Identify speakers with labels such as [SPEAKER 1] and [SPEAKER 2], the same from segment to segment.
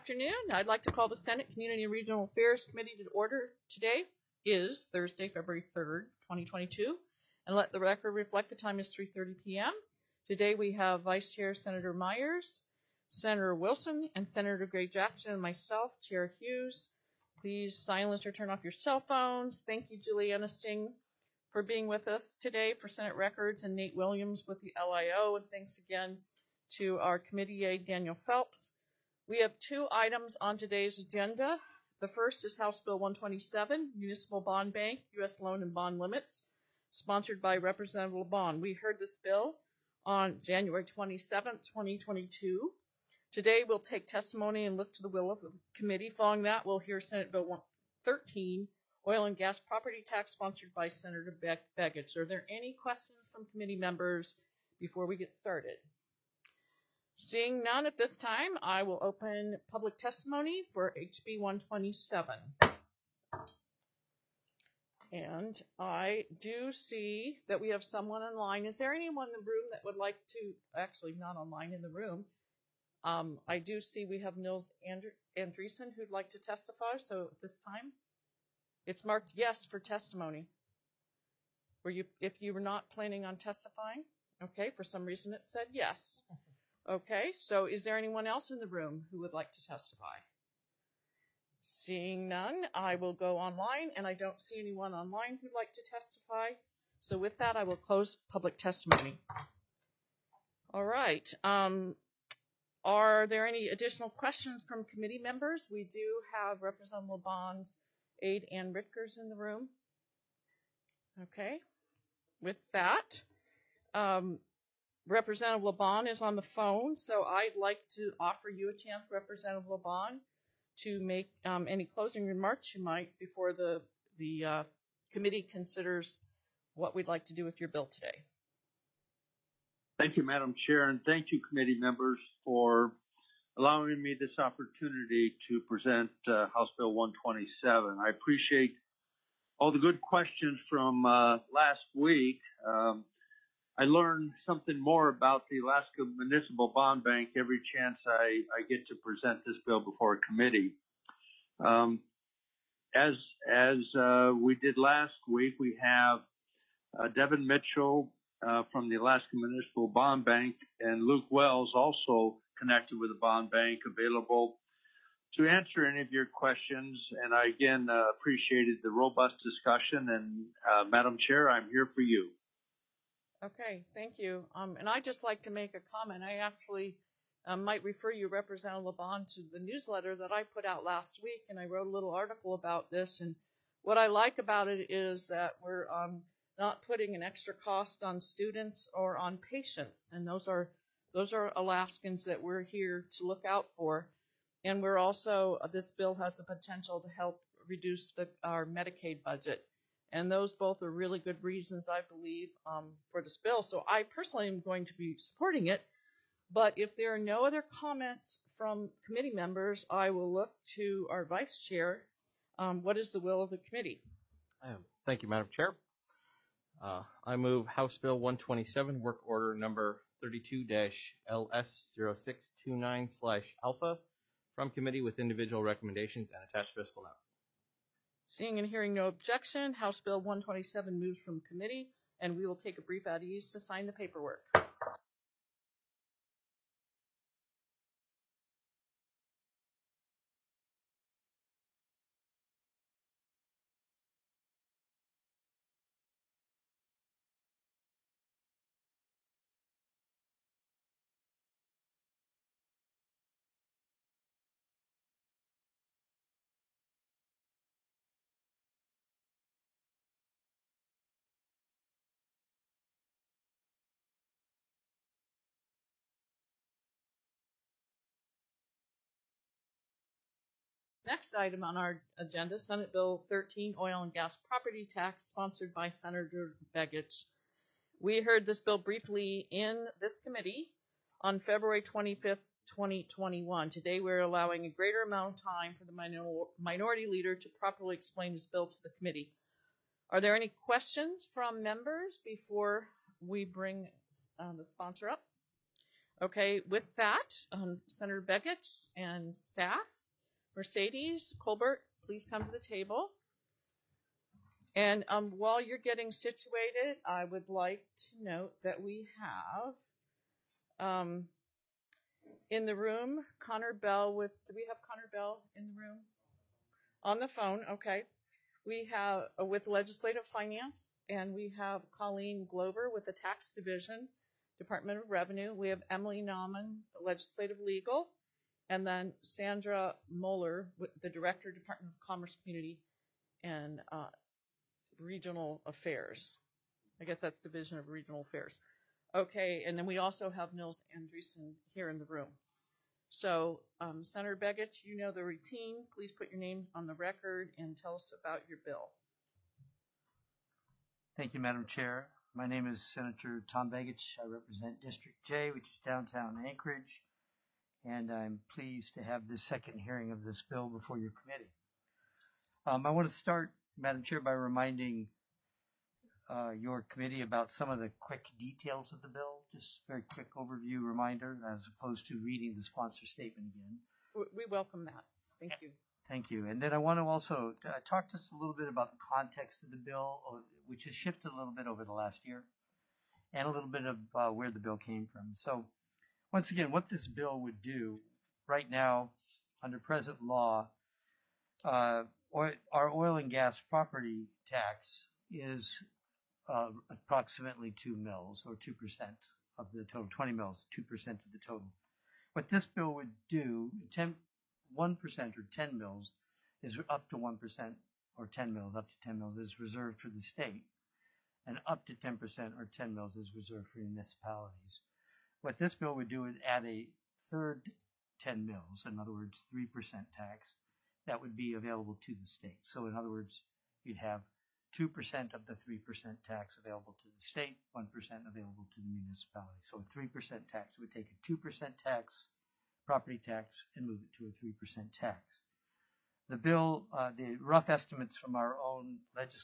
[SPEAKER 1] afternoon. I'd like to call the Senate Community and Regional Affairs Committee to order. Today is Thursday, February 3rd, 2022, and let the record reflect the time is 3:30 p.m. Today we have Vice Chair Senator Myers, Senator Wilson, and Senator Gray Jackson, and myself, Chair Hughes. Please silence or turn off your cell phones. Thank you, Juliana Singh, for being with us today for Senate Records, and Nate Williams with the LIO, and thanks again to our committee aide, Daniel Phelps. We have two items on today's agenda. The first is House Bill 127, Municipal Bond Bank, U.S. Loan and Bond Limits, sponsored by Representative LeBon. We heard this bill on January 27th, 2022. Today we'll take testimony and look to the will of the committee. Following that, we'll hear Senate Bill 113, Oil and Gas Property Tax, sponsored by Senator Begich. Are there any questions from committee members before we get started? Seeing none at this time, I will open public testimony for HB 127. And I do see that we have someone online. Is there anyone in the room that would like to, actually not online, in the room? I do see we have Nils Andreessen who'd like to testify. So at this time, it's marked yes for testimony. If you were not planning on testifying? Okay, for some reason it said yes. Okay, so is there anyone else in the room who would like to testify? Seeing none, I will go online, and I don't see anyone online who'd like to testify. So with that, I will close public testimony. All right. Are there any additional questions from committee members? We do have Representative LeBon's aide, Ann Ritkers, in the room. Okay. With that, Representative LeBon is on the phone, so I'd like to offer you a chance, Representative LeBon, to make any closing remarks you might before the committee considers what we'd like to do with your bill today.
[SPEAKER 2] Thank you, Madam Chair, and thank you, committee members, for allowing me this opportunity to present House Bill 127. I appreciate all the good questions from last week. I learned something more about the Alaska Municipal Bond Bank every chance I get to present this bill before a committee. As we did last week, we have Devin Mitchell from the Alaska Municipal Bond Bank and Luke Wells, also connected with the bond bank, available to answer any of your questions. And I again appreciated the robust discussion. And Madam Chair, I'm here for you.
[SPEAKER 1] Okay, thank you. And I'd just like to make a comment. I actually might refer you, Representative LeBon, to the newsletter that I put out last week, and I wrote a little article about this. And what I like about it is that we're not putting an extra cost on students or on patients, and those are Alaskans that we're here to look out for. And we're also, this bill has the potential to help reduce our Medicaid budget. And those both are really good reasons, I believe, for this bill. So I personally am going to be supporting it. But if there are no other comments from committee members, I will look to our vice chair. What is the will of the committee?
[SPEAKER 3] Thank you, Madam Chair. I move House Bill 127, Work Order Number 32-LS0629/Alpha, from committee with individual recommendations and attached fiscal note.
[SPEAKER 1] Seeing and hearing no objection, House Bill 127 moves from committee, and we will take a brief at ease to sign the paperwork. Next item on our agenda, Senate Bill 13, Oil and Gas Property Tax, sponsored by Senator Begich. We heard this bill briefly in this committee on February 25th, 2021. Today we're allowing a greater amount of time for the minority leader to properly explain his bill to the committee. Are there any questions from members before we bring the sponsor up? Okay, with that, Senator Begich and staff, Mercedes Colbert, please come to the table. And while you're getting situated, I would like to note that we have in the room Connor Bell do we have Connor Bell in the room? On the phone, okay. We have with Legislative Finance, and we have Colleen Glover with the Tax Division, Department of Revenue. We have Emily Nauman, Legislative Legal, and then Sandra Moeller, the Director, Department of Commerce, Community, and Regional Affairs. I guess that's Division of Regional Affairs. Okay, and then we also have Nils Andreessen here in the room. So, Senator Begich, you know the routine. Please put your name on the record and tell us about your bill.
[SPEAKER 4] Thank you, Madam Chair. My name is Senator Tom Begich. I represent District J, which is downtown Anchorage, and I'm pleased to have this second hearing of this bill before your committee. I want to start, Madam Chair, by reminding your committee about some of the quick details of the bill, just a very quick overview reminder, as opposed to reading the sponsor statement again.
[SPEAKER 1] We welcome that. Thank you.
[SPEAKER 4] Thank you. And then I want to also talk just a little bit about the context of the bill, which has shifted a little bit over the last year, and a little bit of where the bill came from. So once again, what this bill would do right now under present law, our oil and gas property tax is approximately 2 mils, or 2% of the total, 20 mils, 2% of the total. What this bill would do, 1% or 10 mils is up to 1%, or 10 mils, up to 10 mils is reserved for the state, and up to 10% or 10 mils is reserved for municipalities. What this bill would do is add a third 10 mils, in other words, 3% tax, that would be available to the state. So in other words, you'd have 2% of the 3% tax available to the state, 1% available to the municipality. So a 3% tax would take a 2% tax, property tax, and move it to a 3% tax. The bill, the rough estimates from our own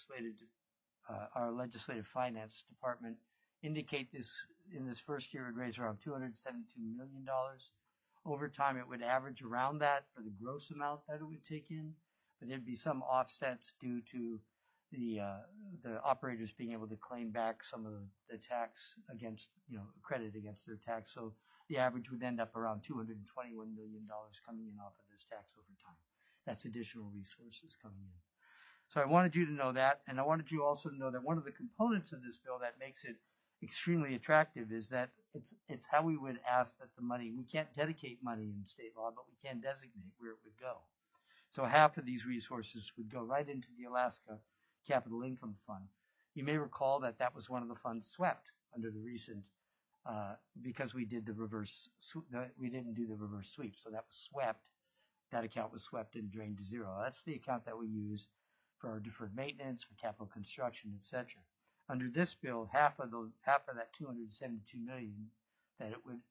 [SPEAKER 4] legislative finance department indicate this in this first year would raise around $272 million. Over time, it would average around that for the gross amount that it would take in, but there'd be some offsets due to the operators being able to claim back some of the tax against, credit against their tax. So the average would end up around $221 million coming in off of this tax over time. That's additional resources coming in. So I wanted you to know that, and I wanted you also to know that one of the components of this bill that makes it extremely attractive is that it's how we would ask that the money, we can't dedicate money in state law, but we can designate where it would go. So half of these resources would go right into the Alaska Capital Income Fund. You may recall that that was one of the funds swept under the recent, because we did we didn't do the reverse sweep, so that was swept. That account was swept and drained to zero. That's the account that we use for our deferred maintenance, for capital construction, etc. Under this bill, half of that $272 million that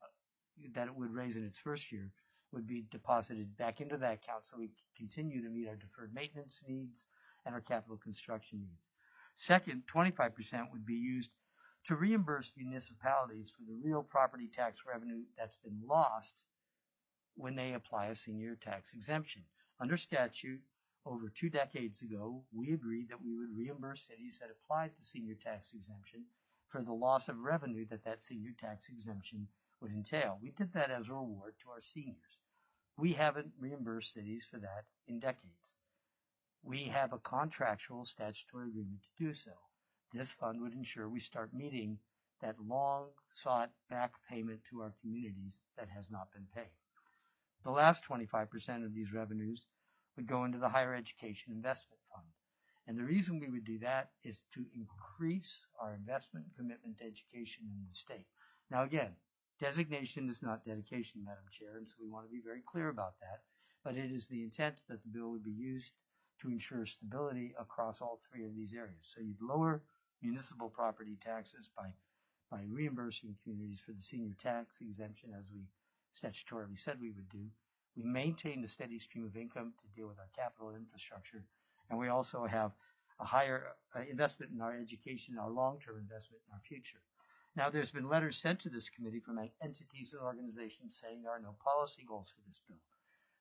[SPEAKER 4] it would raise in its first year would be deposited back into that account, so we continue to meet our deferred maintenance needs and our capital construction needs. Second, 25% would be used to reimburse municipalities for the real property tax revenue that's been lost when they apply a senior tax exemption. Under statute, over 2 decades ago, we agreed that we would reimburse cities that applied the senior tax exemption for the loss of revenue that senior tax exemption would entail. We did that as a reward to our seniors. We haven't reimbursed cities for that in decades. We have a contractual statutory agreement to do so. This fund would ensure we start meeting that long-sought back payment to our communities that has not been paid. The last 25% of these revenues would go into the Higher Education Investment Fund. And the reason we would do that is to increase our investment commitment to education in the state. Now again, designation is not dedication, Madam Chair, and so we want to be very clear about that. But it is the intent that the bill would be used to ensure stability across all 3 of these areas. So you'd lower municipal property taxes by reimbursing communities for the senior tax exemption, as we statutorily said we would do. We maintain a steady stream of income to deal with our capital infrastructure, and we also have a higher investment in our education, our long-term investment in our future. Now, there's been letters sent to this committee from entities and organizations saying there are no policy goals for this bill.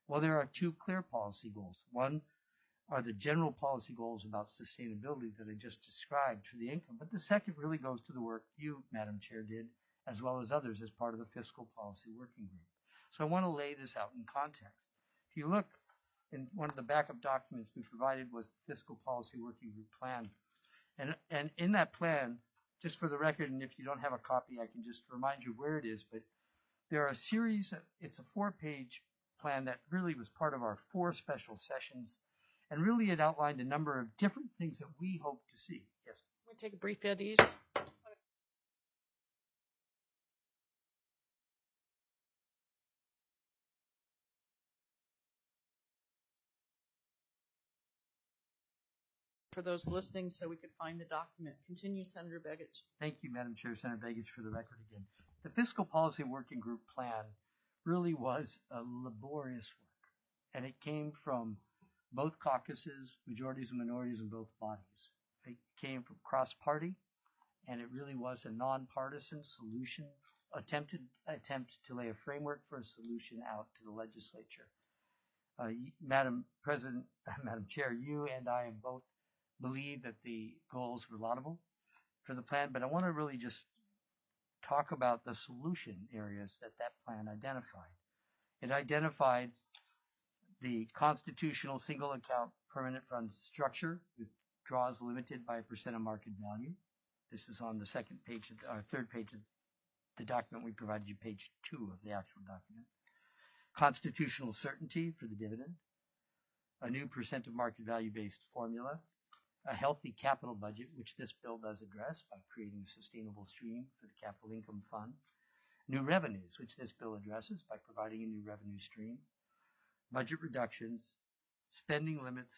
[SPEAKER 4] Well, there are two clear policy goals. One are the general policy goals about sustainability that I just described for the income, but the second really goes to the work you, Madam Chair, did, as well as others as part of the Fiscal Policy Working Group. So I want to lay this out in context. If you look in one of the backup documents we provided was the Fiscal Policy Working Group plan. And in that plan, just for the record, and if you don't have a copy, I can just remind you of where it is, but there are a series, it's a 4-page plan that really was part of our 4 special sessions, and really it outlined a number of different things that we hope to see. Yes?
[SPEAKER 1] I'm going to take a brief at ease. For those listening so we could find the document. Continue, Senator Begich.
[SPEAKER 4] Thank you, Madam Chair. Senator Begich, for the record again. The Fiscal Policy Working Group plan really was a laborious work, and it came from both caucuses, majorities and minorities in both bodies. It came from cross-party, and it really was a nonpartisan solution, attempt to lay a framework for a solution out to the legislature. Madam Chair, you and I have both believe that the goals were laudable for the plan, but I want to really just talk about the solution areas that plan identified. It identified the constitutional single account permanent fund structure with draws limited by a percent of market value. This is on the second page, third page of the document we provided you, page 2 of the actual document. Constitutional certainty for the dividend, a new percent of market value based formula, a healthy capital budget, which this bill does address by creating a sustainable stream for the capital income fund, new revenues, which this bill addresses by providing a new revenue stream, budget reductions, spending limits,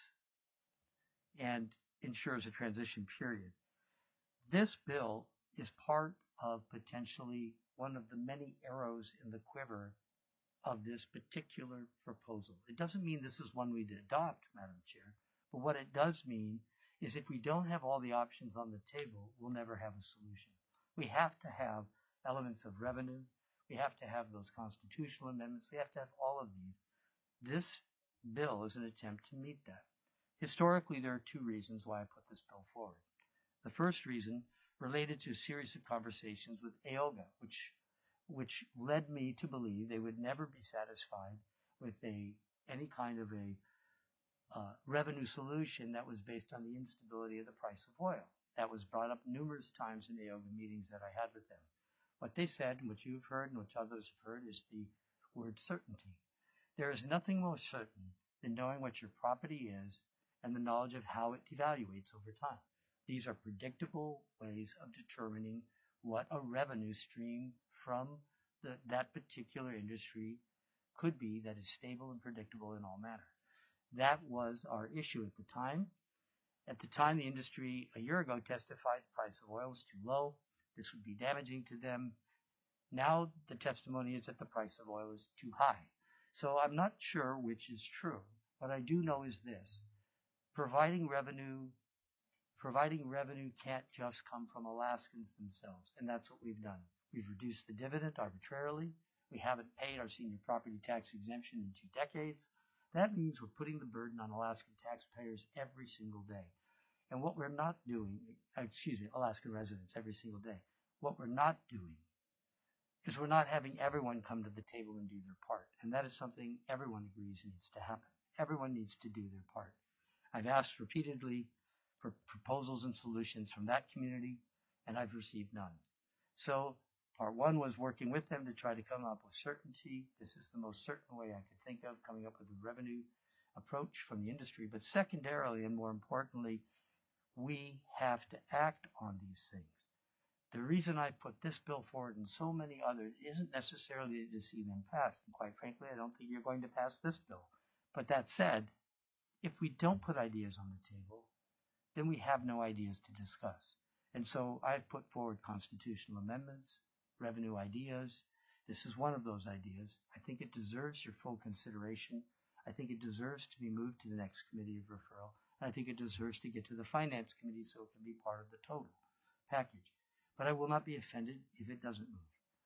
[SPEAKER 4] and ensures a transition period. This bill is part of potentially one of the many arrows in the quiver of this particular proposal. It doesn't mean this is one we'd adopt, Madam Chair, but what it does mean is if we don't have all the options on the table, we'll never have a solution. We have to have elements of revenue. We have to have those constitutional amendments. We have to have all of these. This bill is an attempt to meet that. Historically, there are 2 reasons why I put this bill forward. The first reason related to a series of conversations with AOGA, which led me to believe they would never be satisfied with any kind of a revenue solution that was based on the instability of the price of oil. That was brought up numerous times in AOGA meetings that I had with them. What they said, and what you've heard and what others have heard, is the word certainty. There is nothing more certain than knowing what your property is and the knowledge of how it devaluates over time. These are predictable ways of determining what a revenue stream from that particular industry could be that is stable and predictable in all manner. That was our issue at the time. At the time, the industry a year ago testified the price of oil was too low. This would be damaging to them. Now the testimony is that the price of oil is too high. So I'm not sure which is true. What I do know is this. Providing revenue can't just come from Alaskans themselves, and that's what we've done. We've reduced the dividend arbitrarily. We haven't paid our senior property tax exemption in 2 decades. That means we're putting the burden on Alaskan taxpayers every single day. And what we're not doing, Alaskan residents every single day, what we're not doing is we're not having everyone come to the table and do their part. And that is something everyone agrees needs to happen. Everyone needs to do their part. I've asked repeatedly for proposals and solutions from that community, and I've received none. So part 1 was working with them to try to come up with certainty. This is the most certain way I could think of, coming up with a revenue approach from the industry. But secondarily, and more importantly, we have to act on these things. The reason I put this bill forward and so many others isn't necessarily to see them passed. And quite frankly, I don't think you're going to pass this bill. But that said, if we don't put ideas on the table, then we have no ideas to discuss. And so I've put forward constitutional amendments, revenue ideas. This is one of those ideas. I think it deserves your full consideration. I think it deserves to be moved to the next committee of referral. And I think it deserves to get to the finance committee so it can be part of the total package. But I will not be offended if it doesn't move.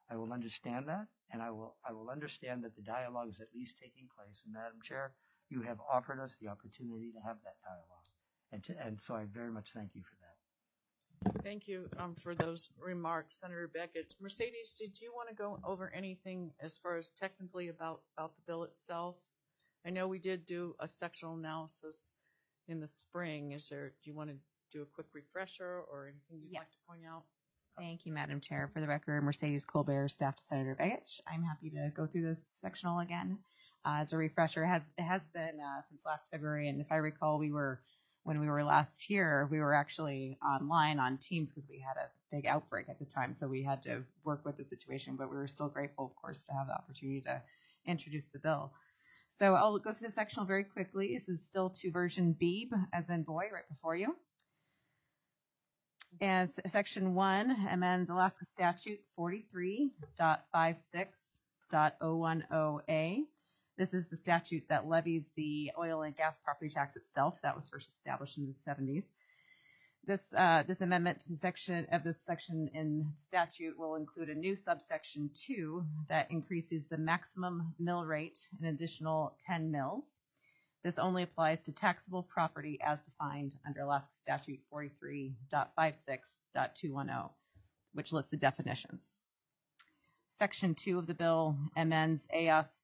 [SPEAKER 4] I will understand that, and I will understand that the dialogue is at least taking place. And Madam Chair, you have offered us the opportunity to have that dialogue, and so I very much thank you for that.
[SPEAKER 1] Thank you for those remarks, Senator Beckett. Mercedes, did you want to go over anything as far as technically about the bill itself? I know we did do a sectional analysis in the spring. Do you want to do a quick refresher or anything you'd like to point out?
[SPEAKER 5] Thank you, Madam Chair. For the record, Mercedes Colbert, staff to Senator Begich. I'm happy to go through this sectional again. As a refresher, it has been since last February, and if I recall, when we were last here, we were actually online on Teams because we had a big outbreak at the time, so we had to work with the situation, but we were still grateful, of course, to have the opportunity to introduce the bill. So I'll go through the sectional very quickly. This is still to version B, as in boy, right before you. As Section 1 amends Alaska Statute 43.56.010A. This is the statute that levies the oil and gas property tax itself. That was first established in the 70s. This amendment to this section in statute will include a new subsection 2 that increases the maximum mill rate an additional 10 mills. This only applies to taxable property as defined under Alaska Statute 43.56.210, which lists the definitions. Section 2 of the bill amends AS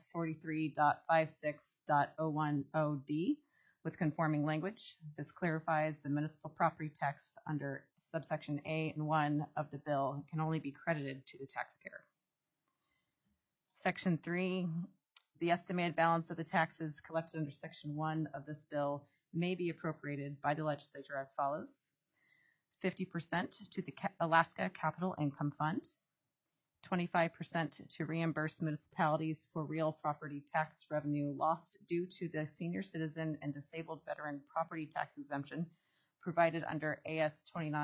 [SPEAKER 5] 43.56.010D with conforming language. This clarifies the municipal property tax under subsection A and 1 of the bill can only be credited to the taxpayer. Section 3, the estimated balance of the taxes collected under Section 1 of this bill may be appropriated by the legislature as follows: 50% to the Alaska Capital Income Fund, 25% to reimburse municipalities for real property tax revenue lost due to the senior citizen and disabled veteran property tax exemption provided under AS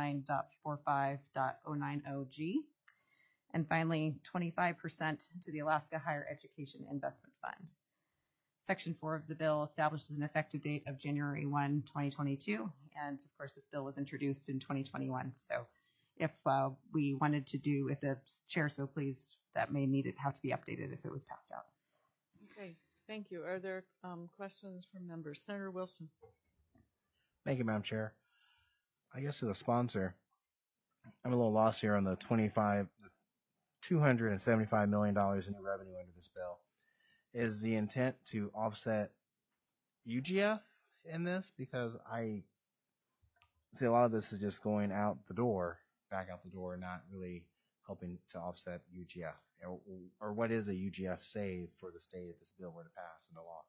[SPEAKER 5] 29.45.090G, and finally 25% to the Alaska Higher Education Investment Fund. Section 4 of the bill establishes an effective date of January 1, 2022, and of course this bill was introduced in 2021. So if we wanted to do, if the chair so pleased, that may have to be updated if it was passed out.
[SPEAKER 1] Okay, thank you. Are there questions from members? Senator Wilson.
[SPEAKER 6] Thank you, Madam Chair. I guess to the sponsor, I'm a little lost here on the $275 million in new revenue under this bill. Is the intent to offset UGF in this? Because I see a lot of this is just going out the door, back out the door, not really helping to offset UGF. Or what is a UGF save for the state if this bill were to pass into law?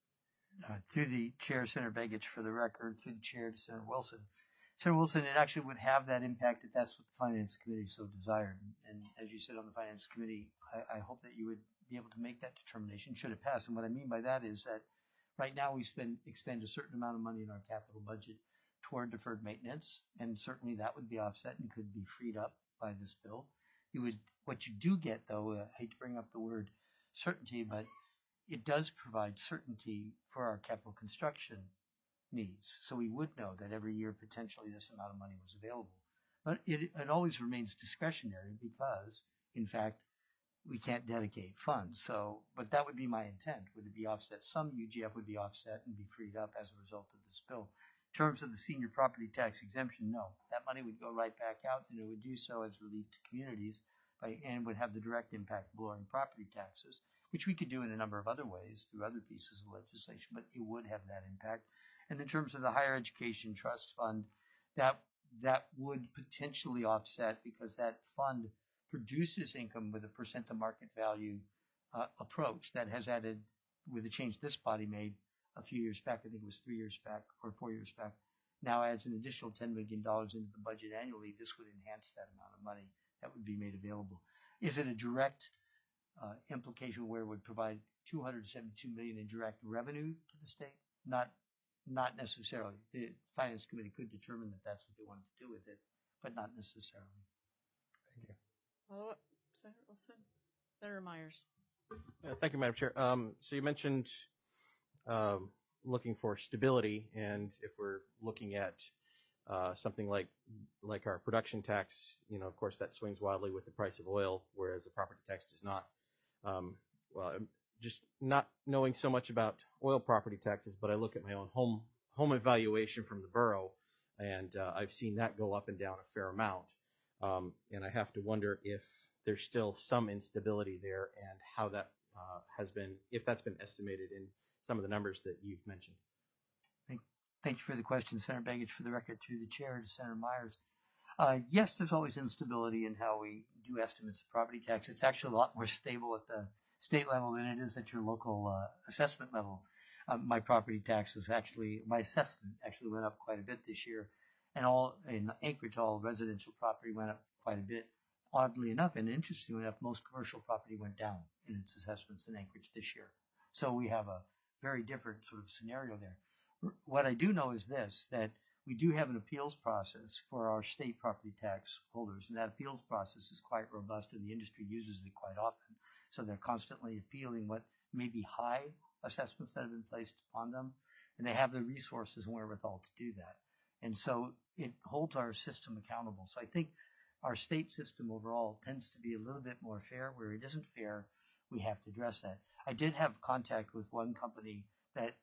[SPEAKER 4] Through the chair, Senator Begich, for the record, through the chair to Senator Wilson. Senator Wilson, it actually would have that impact if that's what the Finance Committee so desired. And as you said on the Finance Committee, I hope that you would be able to make that determination should it pass. And what I mean by that is that right now we expend a certain amount of money in our capital budget toward deferred maintenance, and certainly that would be offset and could be freed up by this bill. What you do get, though, I hate to bring up the word certainty, but it does provide certainty for our capital construction needs. So we would know that every year potentially this amount of money was available. But it always remains discretionary because, in fact, we can't dedicate funds. So, but that would be my intent. Would it be offset? Some UGF would be offset and be freed up as a result of this bill. In terms of the senior property tax exemption, no. That money would go right back out, and it would do so as relief to communities and would have the direct impact of lowering property taxes, which we could do in a number of other ways through other pieces of legislation, but it would have that impact. And in terms of the Higher Education Trust Fund, that would potentially offset because that fund produces income with a percent of market value approach that has added, with the change this body made a few years back, I think it was 3 years back or 4 years back, now adds an additional $10 million into the budget annually. This would enhance that amount of money that would be made available. Is it a direct implication where it would provide $272 million in direct revenue to the state? Not necessarily. The Finance Committee could determine that that's what they wanted to do with it, but not necessarily.
[SPEAKER 6] Thank you.
[SPEAKER 1] Follow-up, Senator Wilson. Senator Myers.
[SPEAKER 3] Thank you, Madam Chair. So you mentioned looking for stability, and if we're looking at something like our production tax, of course, that swings wildly with the price of oil, whereas the property tax does not. Well, just not knowing so much about oil property taxes, but I look at my own home evaluation from the borough, and I've seen that go up and down a fair amount. And I have to wonder if there's still some instability there, and how that if that's been estimated in some of the numbers that you've mentioned.
[SPEAKER 4] Thank you for the question, Senator Begich. For the record, through the chair to Senator Myers. Yes, there's always instability in how we do estimates of property tax. It's actually a lot more stable at the state level than it is at your local assessment level. My assessment actually went up quite a bit this year, and in Anchorage, all residential property went up quite a bit. Oddly enough, and interestingly enough, most commercial property went down in its assessments in Anchorage this year. So we have a very different sort of scenario there. What I do know is this, that we do have an appeals process for our state property tax holders, and that appeals process is quite robust, and the industry uses it quite often. So they're constantly appealing what may be high assessments that have been placed upon them, and they have the resources and wherewithal to do that. And so it holds our system accountable. So I think our state system overall tends to be a little bit more fair. Where it isn't fair, we have to address that. I did have contact with one company that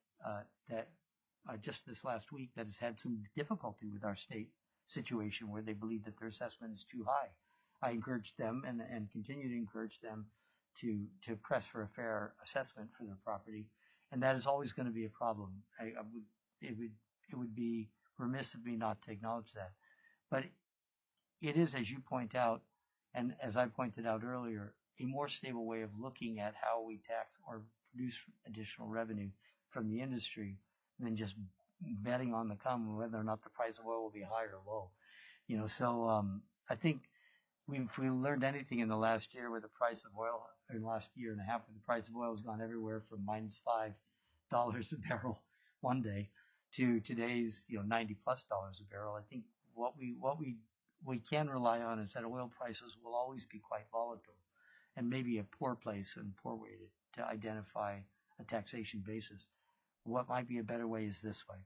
[SPEAKER 4] just this last week that has had some difficulty with our state situation, where they believe that their assessment is too high. I encouraged them and continue to encourage them to press for a fair assessment for their property, and that is always going to be a problem. It would be remiss of me not to acknowledge that. But it is, as you point out, and as I pointed out earlier, a more stable way of looking at how we tax or produce additional revenue from the industry than just betting on the come whether or not the price of oil will be high or low. So I think if we learned anything in the last year, where the price of oil, or the last year and a half, where the price of oil has gone everywhere from -$5 a barrel one day to today's $90+ a barrel. I think what we can rely on is that oil prices will always be quite volatile, and maybe a poor place and poor way to identify a taxation basis. What might be a better way is this way.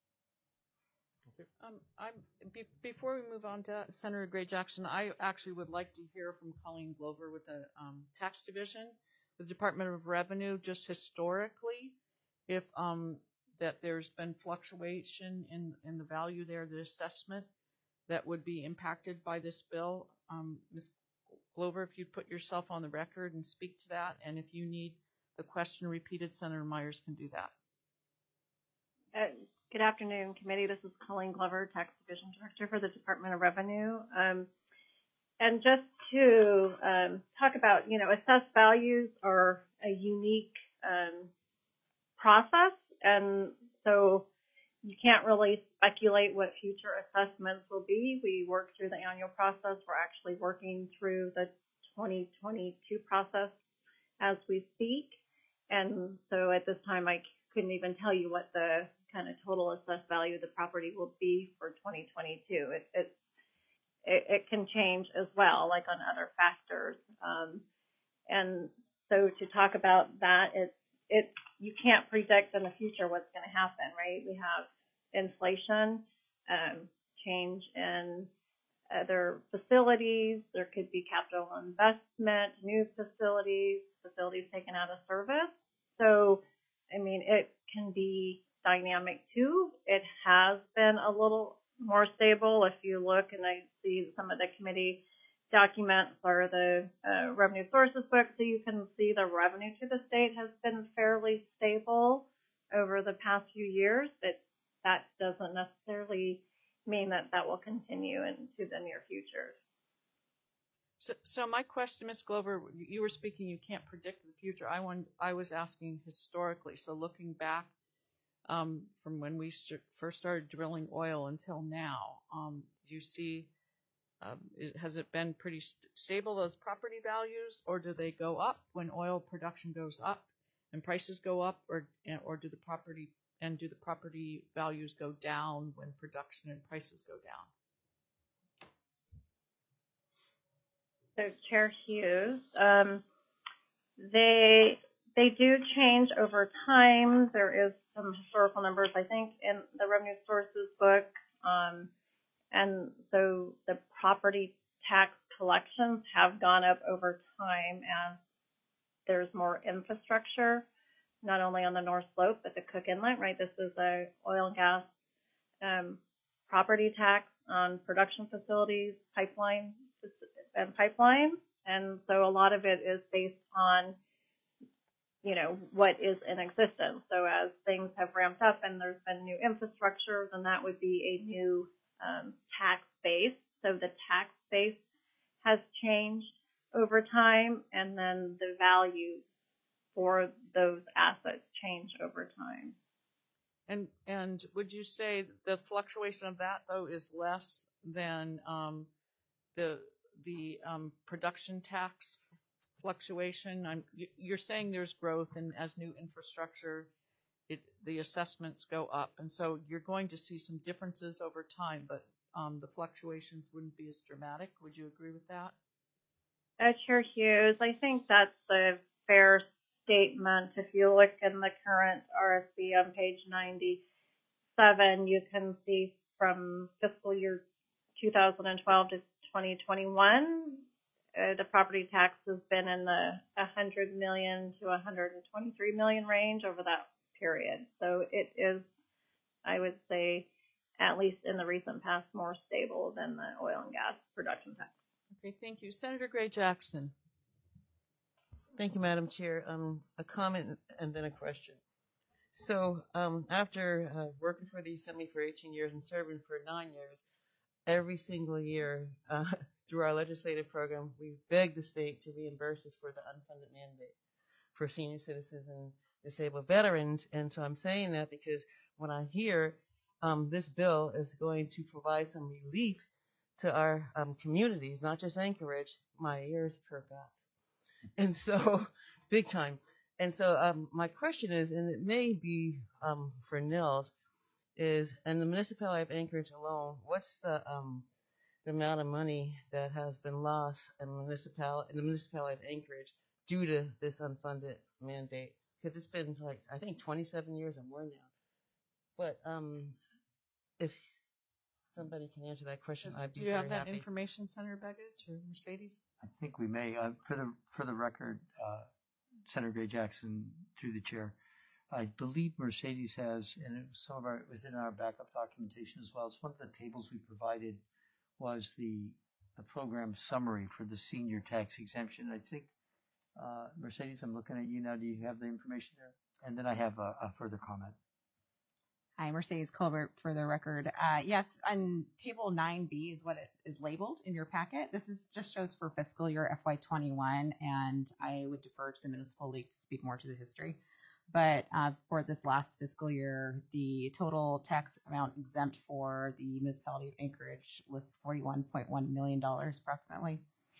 [SPEAKER 1] Before we move on to Senator Gray Jackson, I actually would like to hear from Colleen Glover with the tax division, the Department of Revenue, just historically, if that there's been fluctuation in the value there, the assessment that would be impacted by this bill. Ms. Glover, if you'd put yourself on the record and speak to that, and if you need the question repeated, Senator Myers can do that.
[SPEAKER 7] Good afternoon, committee. This is Colleen Glover, Tax Division Director for the Department of Revenue. And just to talk about, assessed values are a unique process, and so you can't really speculate what future assessments will be. We work through the annual process. We're actually working through the 2022 process as we speak, and so at this time I couldn't even tell you what the kind of total assessed value of the property will be for 2022. It can change as well, like on other factors. And so to talk about that, you can't predict in the future what's going to happen, right? We have inflation, change in other facilities. There could be capital investment, new facilities taken out of service. So, it can be dynamic too. It has been a little more stable. If you look, and I see some of the committee documents or the revenue sources book, so you can see the revenue to the state has been fairly stable over the past few years, but that doesn't necessarily mean that will continue into the near future.
[SPEAKER 1] So my question, Ms. Glover, you were speaking, you can't predict the future. I was asking historically, so looking back from when we first started drilling oil until now, do you see, has it been pretty stable, those property values, or do they go up when oil production goes up and prices go up, or do the property values go down when production and prices go down?
[SPEAKER 7] So Chair Hughes, they do change over time. There is some historical numbers, I think, in the revenue sources book. And so the property tax collections have gone up over time as there's more infrastructure, not only on the North Slope, but the Cook Inlet, right? This is a oil and gas property tax on production facilities, pipelines. And so a lot of it is based on, what is in existence. So as things have ramped up and there's been new infrastructure, then that would be a new tax base. So the tax base has changed over time, and then the value for those assets change over time.
[SPEAKER 1] And would you say the fluctuation of that though is less than the production tax fluctuation? You're saying there's growth, and as new infrastructure, the assessments go up, and so you're going to see some differences over time, but the fluctuations wouldn't be as dramatic. Would you agree with that?
[SPEAKER 7] Chair Hughes, I think that's a fair statement. If you look in the current RSB on page 97, you can see from fiscal year 2012 to 2021, the property tax has been in the 100 million to 123 million range over that period. So it is, I would say, at least in the recent past, more stable than the oil and gas production tax.
[SPEAKER 1] Okay, thank you. Senator Gray Jackson.
[SPEAKER 8] Thank you, Madam Chair. A comment and then a question. So after working for the Assembly for 18 years and serving for 9 years, every single year through our legislative program, we beg the state to reimburse us for the unfunded mandate for senior citizens and disabled veterans. And so I'm saying that because when I hear this bill is going to provide some relief to our communities, not just Anchorage, my ears perk up. And so, big time. And so my question is, and it may be for Nils, is in the municipality of Anchorage alone, what's the amount of money that has been lost in the municipality of Anchorage due to this unfunded mandate? Because it's been I think 27 years or more now. But if somebody can answer that question, I'd be very happy.
[SPEAKER 1] Do you have that information, Senator Begich or Mercedes?
[SPEAKER 4] I think we may. For the record, Senator Gray Jackson, through the chair, I believe Mercedes has, and it was in our backup documentation as well. It's one of the tables we provided was the program summary for the senior tax exemption. I think, Mercedes, I'm looking at you now. Do you have the information there? And then I have a further comment.
[SPEAKER 5] Hi, Mercedes Colbert for the record. Yes, on table 9B is what it is labeled in your packet. This just shows for fiscal year FY21, and I would defer to the Municipal League to speak more to the history. But for this last fiscal year, the total tax amount exempt for the municipality of Anchorage was $41.1 million approximately.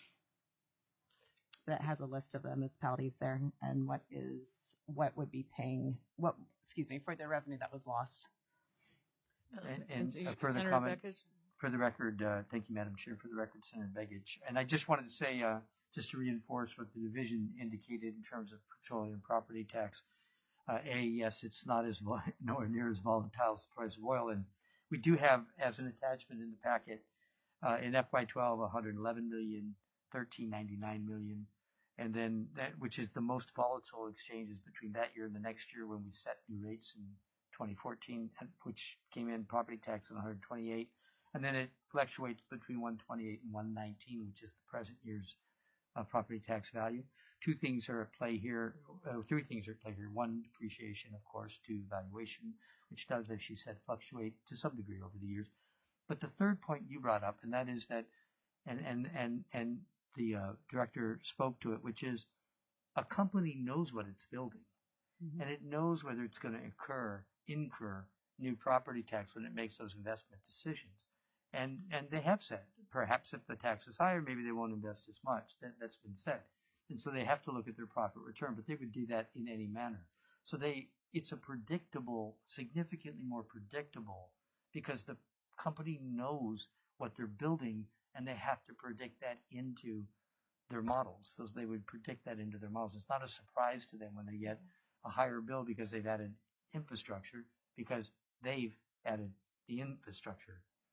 [SPEAKER 5] That has a list of the municipalities there and what would be paying for the revenue that was lost.
[SPEAKER 4] And a further
[SPEAKER 1] Senator
[SPEAKER 4] comment
[SPEAKER 1] Begich?
[SPEAKER 4] for the record. Thank you, Madam Chair. For the record, Senator Begich. And I just wanted to say, just to reinforce what the division indicated in terms of petroleum property tax. Yes, it's not nowhere near as volatile as the price of oil, and we do have as an attachment in the packet in FY12 111 million, 1399 million. And then that, which is the most volatile exchanges between that year and the next year when we set new rates in 2014, which came in property tax of 128. And then it fluctuates between 128 and 119, which is the present year's property tax value. Three things are at play here. One, depreciation, of course. Two, valuation, which does, as she said, fluctuate to some degree over the years. But the third point you brought up, and that is that, and the director spoke to it, which is a company knows what it's building, and it knows whether it's going to incur new property tax when it makes those investment decisions. And they have said, perhaps if the tax is higher, maybe they won't invest as much. That's been said. And so they have to look at their profit return, but they would do that in any manner. So it's a predictable, significantly more predictable, because the company knows what they're building and they have to predict that into their models. So they would predict that into their models. It's not a surprise to them when they get a higher bill because they've added infrastructure, because they've added the infrastructure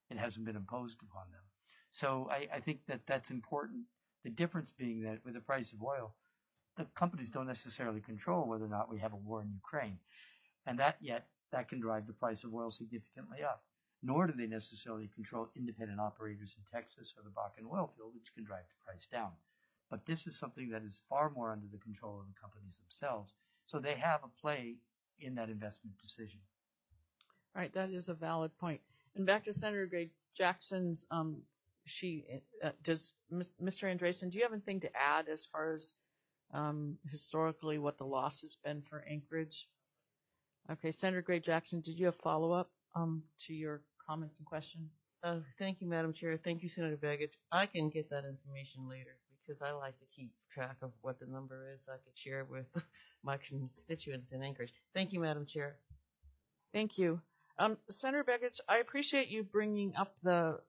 [SPEAKER 4] It hasn't been imposed upon them. So I think that that's important. The difference being that with the price of oil, the companies don't necessarily control whether or not we have a war in Ukraine. And that can drive the price of oil significantly up. Nor do they necessarily control independent operators in Texas or the Bakken oil field, which can drive the price down. But this is something that is far more under the control of the companies themselves. So they have a play in that investment decision.
[SPEAKER 1] Right, that is a valid point. And back to Senator Gray Jackson's, does Mr. Andresen, do you have anything to add as far as historically what the loss has been for Anchorage? Okay, Senator Gray Jackson, did you have follow-up to your comment and question?
[SPEAKER 8] Thank you, Madam Chair. Thank you, Senator Begich. I can get that information later because I like to keep track of what the number is. I could share it with my constituents in Anchorage. Thank you, Madam Chair.
[SPEAKER 1] Thank you. Senator Begich, I appreciate you bringing up the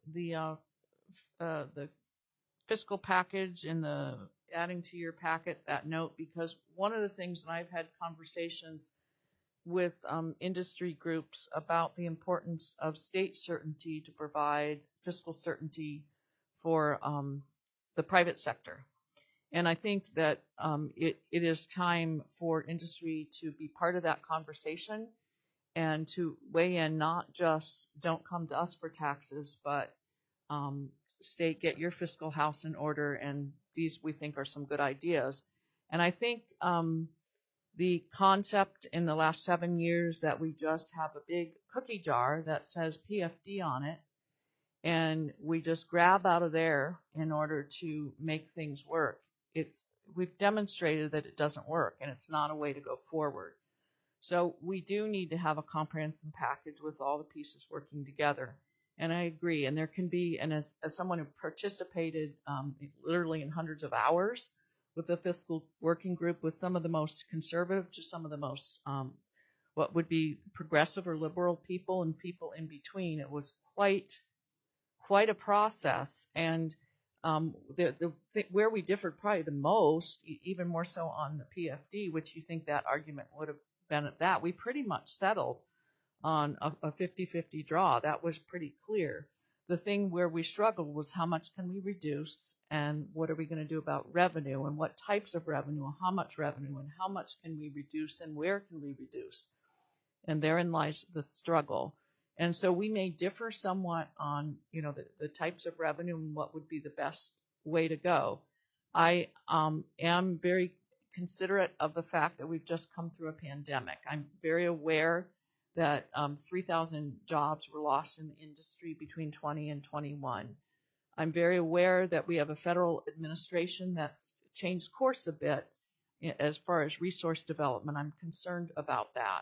[SPEAKER 1] fiscal package and the adding to your packet that note, because one of the things, and I've had conversations with industry groups about the importance of state certainty to provide fiscal certainty for the private sector. And I think that it is time for industry to be part of that conversation and to weigh in, not just don't come to us for taxes, but state, get your fiscal house in order, and these we think are some good ideas. And I think the concept in the last 7 years that we just have a big cookie jar that says PFD on it, and we just grab out of there in order to make things work. We've demonstrated that it doesn't work, and it's not a way to go forward. So we do need to have a comprehensive package with all the pieces working together. And I agree. And there can be, and as someone who participated literally in hundreds of hours with the fiscal working group, with some of the most conservative to some of the most what would be progressive or liberal people and people in between, it was quite a process. And where we differed probably the most, even more so on the PFD, which you think that argument would have been at that, we pretty much settled on a 50-50 draw. That was pretty clear. The thing where we struggled was how much can we reduce, and what are we going to do about revenue, and what types of revenue, and how much revenue, and how much can we reduce, and where can we reduce? And therein lies the struggle. And so we may differ somewhat on, the types of revenue and what would be the best way to go. I am very considerate of the fact that we've just come through a pandemic. I'm very aware that 3,000 jobs were lost in the industry between 20 and 21. I'm very aware that we have a federal administration that's changed course a bit as far as resource development. I'm concerned about that.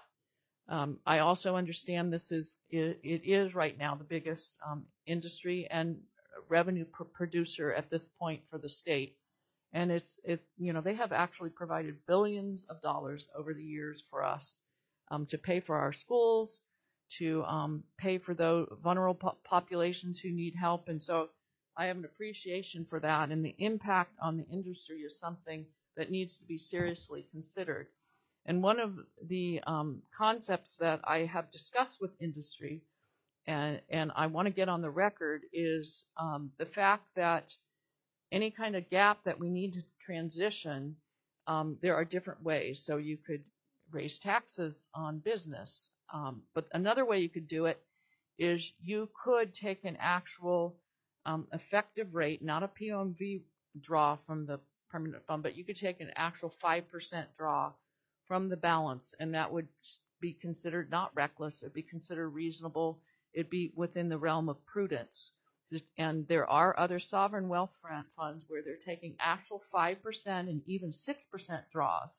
[SPEAKER 1] I also understand it is right now the biggest industry and revenue producer at this point for the state. And they have actually provided billions of dollars over the years for us to pay for our schools, to pay for those vulnerable populations who need help. And so I have an appreciation for that. And the impact on the industry is something that needs to be seriously considered. And one of the concepts that I have discussed with industry, and I want to get on the record, is the fact that any kind of gap that we need to transition, there are different ways. So you could raise taxes on business. But another way you could do it is you could take an actual effective rate, not a POMV draw from the permanent fund, but you could take an actual 5% draw from the balance, and that would be considered not reckless. It'd be considered reasonable. It'd be within the realm of prudence. And there are other sovereign wealth funds where they're taking actual 5% and even 6% draws.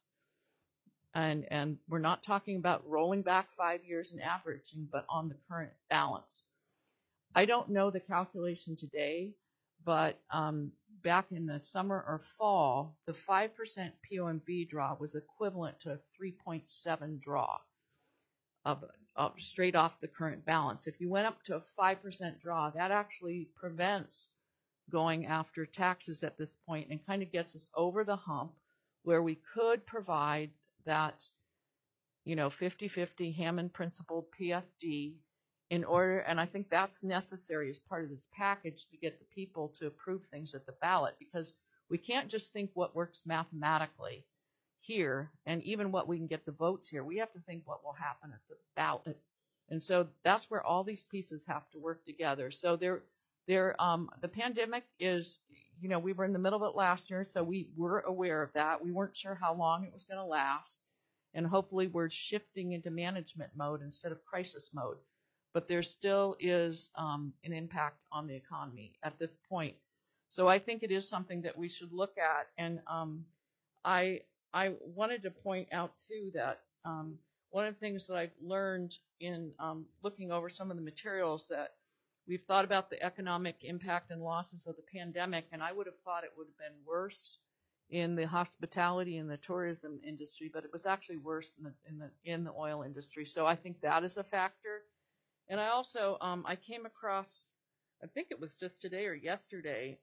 [SPEAKER 1] And we're not talking about rolling back 5 years and averaging, but on the current balance. I don't know the calculation today, but back in the summer or fall, the 5% POMV draw was equivalent to a 3.7 draw of straight off the current balance. If you went up to a 5% draw, that actually prevents going after taxes at this point and kind of gets us over the hump where we could provide that 50-50 Hammond principled PFD in order, and I think that's necessary as part of this package to get the people to approve things at the ballot, because we can't just think what works mathematically here and even what we can get the votes here. We have to think what will happen at the ballot. And so that's where all these pieces have to work together. So the pandemic is, we were in the middle of it last year, so we were aware of that. We weren't sure how long it was going to last. And hopefully we're shifting into management mode instead of crisis mode. But there still is an impact on the economy at this point. So I think it is something that we should look at. And I wanted to point out, too, that one of the things that I've learned in looking over some of the materials, that we've thought about the economic impact and losses of the pandemic, and I would have thought it would have been worse in the hospitality and the tourism industry, but it was actually worse in the oil industry. So I think that is a factor. And I also I came across, I think it was just today or yesterday,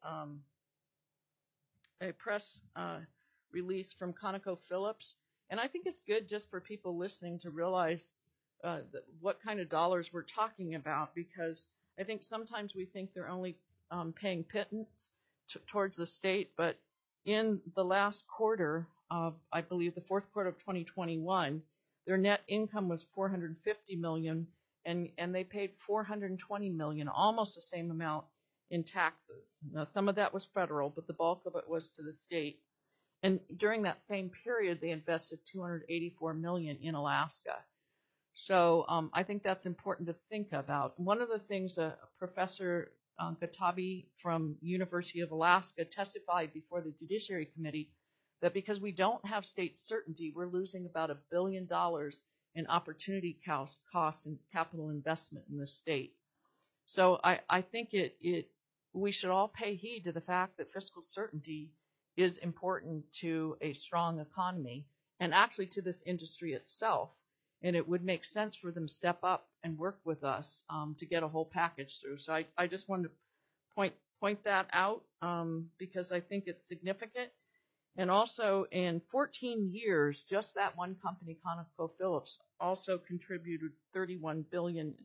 [SPEAKER 1] a press release from ConocoPhillips, and I think it's good just for people listening to realize what kind of dollars we're talking about, because I think sometimes we think they're only paying pittance towards the state, but in the last quarter of, I believe, the fourth quarter of 2021, their net income was $450 million, and they paid $420 million, almost the same amount in taxes. Now, some of that was federal, but the bulk of it was to the state. And during that same period, they invested $284 million in Alaska. So I think that's important to think about. One of the things Professor Katabi from University of Alaska testified before the Judiciary Committee, that because we don't have state certainty, we're losing about $1 billion in opportunity costs and capital investment in the state. So I think we should all pay heed to the fact that fiscal certainty is important to a strong economy and actually to this industry itself. And it would make sense for them to step up and work with us to get a whole package through. So I just wanted to point that out because I think it's significant. And also in 14 years, just that one company, ConocoPhillips, also contributed $31 billion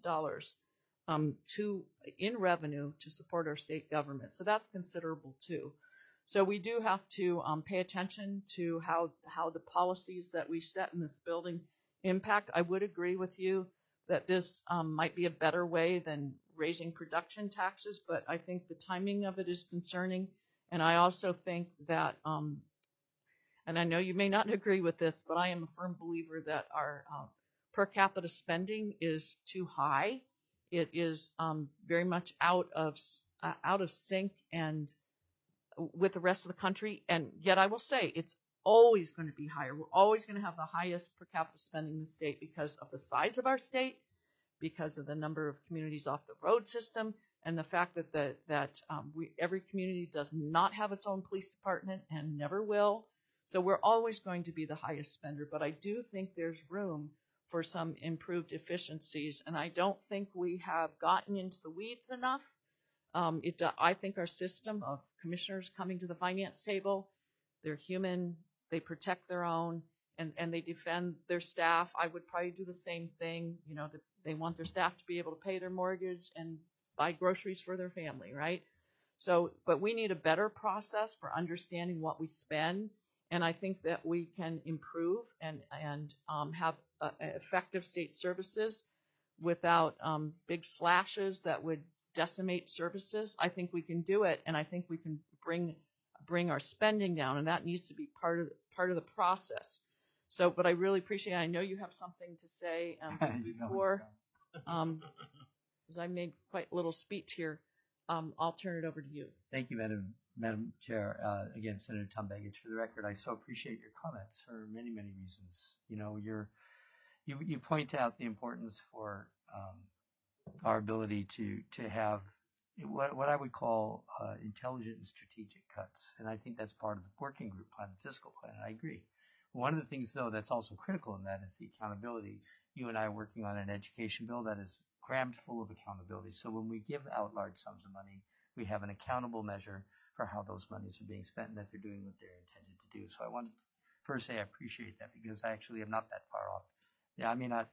[SPEAKER 1] in revenue to support our state government. So that's considerable too. So we do have to pay attention to how the policies that we set in this building impact. I would agree with you that this might be a better way than raising production taxes, but I think the timing of it is concerning. And I also think that, and I know you may not agree with this, but I am a firm believer that our per capita spending is too high. It is very much out of sync and with the rest of the country. And yet I will say it's always going to be higher. We're always going to have the highest per capita spending in the state because of the size of our state, because of the number of communities off the road system, and the fact that every community does not have its own police department and never will. So we're always going to be the highest spender. But I do think there's room for some improved efficiencies, and I don't think we have gotten into the weeds enough. I think our system of commissioners coming to the finance table, they're human, they protect their own, and they defend their staff. I would probably do the same thing. They want their staff to be able to pay their mortgage and buy groceries for their family, right? So, but we need a better process for understanding what we spend, and I think that we can improve and have effective state services without big slashes that would decimate services. I think we can do it, and I think we can bring our spending down, and that needs to be part of the process. So, but I really appreciate it. I know you have something to say before, because I made quite a little speech here. I'll turn it over to you.
[SPEAKER 4] Thank you, Madam Chair. Again, Senator Tom Begich. For the record, I so appreciate your comments for many, many reasons. You point out the importance for our ability to have what I would call intelligent and strategic cuts, and I think that's part of the working group plan, the fiscal plan. And I agree. One of the things, though, that's also critical in that is the accountability. You and I are working on an education bill that is crammed full of accountability. So when we give out large sums of money, we have an accountable measure for how those monies are being spent and that they're doing what they're intended to do. So I wanted to first say I appreciate that because I actually am not that far off. Yeah, I may not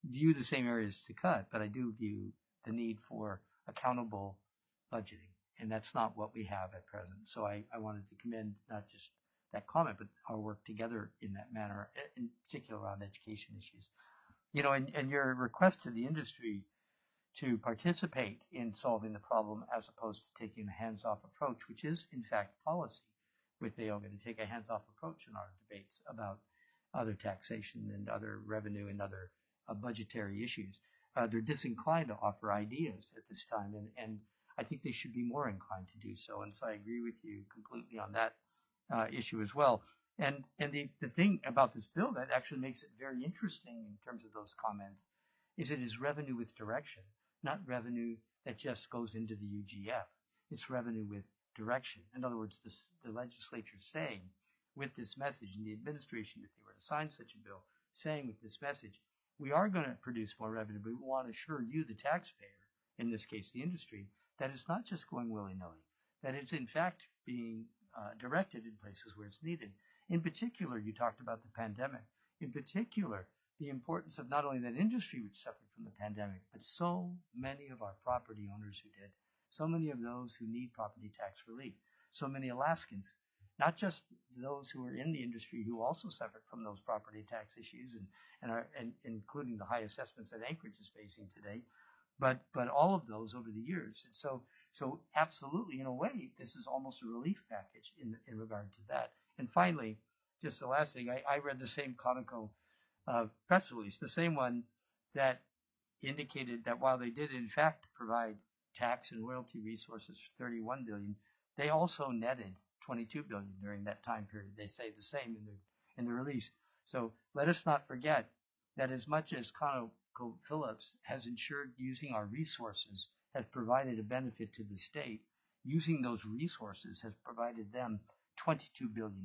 [SPEAKER 4] view the same areas to cut, but I do view the need for accountable budgeting, and that's not what we have at present. So I wanted to commend not just that comment, but our work together in that manner, in particular around education issues. You know, and your request to the industry to participate in solving the problem as opposed to taking a hands-off approach, which is in fact policy, with AOGA to take a hands-off approach in our debates about other taxation and other revenue and other budgetary issues. They're disinclined to offer ideas at this time, and I think they should be more inclined to do so. And so I agree with you completely on that issue as well. And the thing about this bill that actually makes it very interesting in terms of those comments is it is revenue with direction, not revenue that just goes into the UGF. It's revenue with direction. In other words, the legislature saying with this message, and the administration, if they were to sign such a bill, saying with this message, we are going to produce more revenue, but we want to assure you, the taxpayer, in this case the industry, that it's not just going willy-nilly, that it's in fact being directed in places where it's needed. In particular, you talked about the pandemic. In particular, the importance of not only that industry which suffered from the pandemic, but so many of our property owners who did, so many of those who need property tax relief, so many Alaskans, not just those who are in the industry who also suffered from those property tax issues and including the high assessments that Anchorage is facing today, but all of those over the years. And so absolutely, in a way, this is almost a relief package in regard to that. And finally, just the last thing, I read the same Conoco press release, the same one that indicated that while they did in fact provide tax and royalty resources for $31 billion, they also netted $22 billion during that time period. They say the same in the release. So let us not forget that as much as ConocoPhillips has ensured using our resources has provided a benefit to the state, using those resources has provided them $22 billion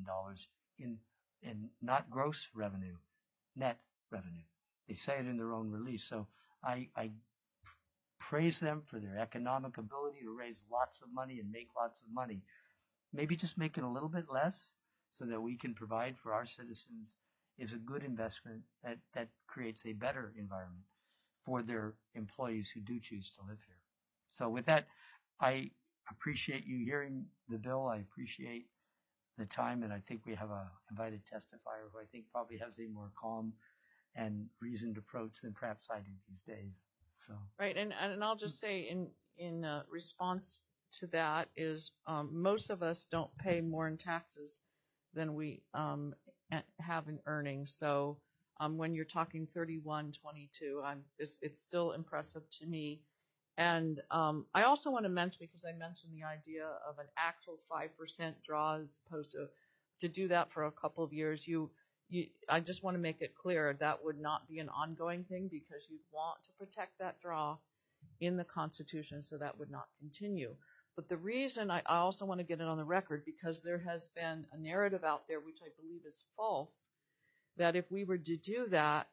[SPEAKER 4] in not gross revenue, net revenue. They say it in their own release. So I praise them for their economic ability to raise lots of money and make lots of money. Maybe just make it a little bit less so that we can provide for our citizens is a good investment that creates a better environment for their employees who do choose to live here. So with that, I appreciate you hearing the bill. I appreciate the time, and I think we have a invited testifier who I think probably has a more calm and reasoned approach than perhaps I do these days. So
[SPEAKER 1] right, and I'll just say in response to that is most of us don't pay more in taxes than we have in earnings. So when you're talking 31.22, it's still impressive to me. And I also want to mention, because I mentioned the idea of an actual 5% draw as opposed to do that for a couple of years. I just want to make it clear that would not be an ongoing thing, because you'd want to protect that draw in the Constitution, so that would not continue. But the reason I also want to get it on the record, because there has been a narrative out there, which I believe is false, that if we were to do that,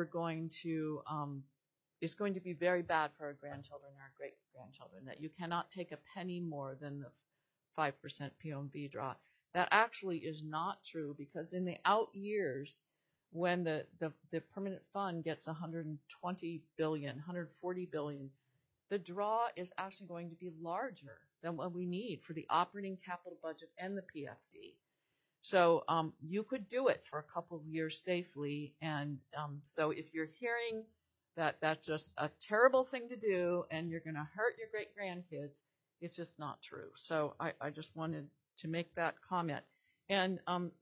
[SPEAKER 1] it's going to be very bad for our grandchildren, our great-grandchildren, that you cannot take a penny more than the 5% POMV draw. That actually is not true, because in the out years, when the permanent fund gets $120 billion, $140 billion, the draw is actually going to be larger than what we need for the operating capital budget and the PFD. So you could do it for a couple of years safely. And so if you're hearing that that's just a terrible thing to do and you're going to hurt your great-grandkids, it's just not true. So I just wanted to make that comment. And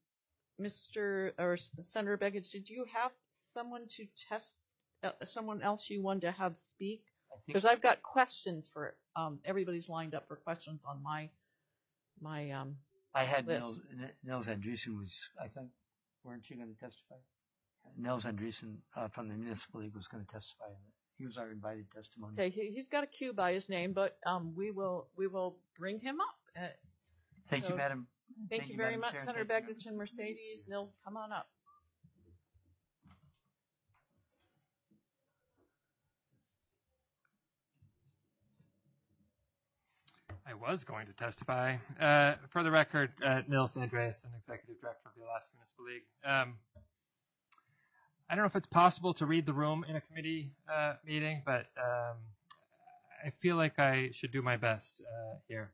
[SPEAKER 1] Senator Begich, did you have someone to someone else you wanted to have speak? Because I've got questions for everybody's lined up for questions on my
[SPEAKER 4] I had
[SPEAKER 1] list.
[SPEAKER 4] Nils Andreessen was, I think, weren't you going to testify? Nils Andreessen from the Municipal League was going to testify. He was our invited testimony.
[SPEAKER 1] Okay, he's got a Q by his name, but we will bring him up.
[SPEAKER 4] Thank you, Madam.
[SPEAKER 1] Thank you very much, Senator Begich and Mercedes. Nils, come on up.
[SPEAKER 9] I was going to testify. For the record, Nils Andreessen, Executive Director of the Alaska Municipal League. I don't know if it's possible to read the room in a committee meeting, but I feel like I should do my best here.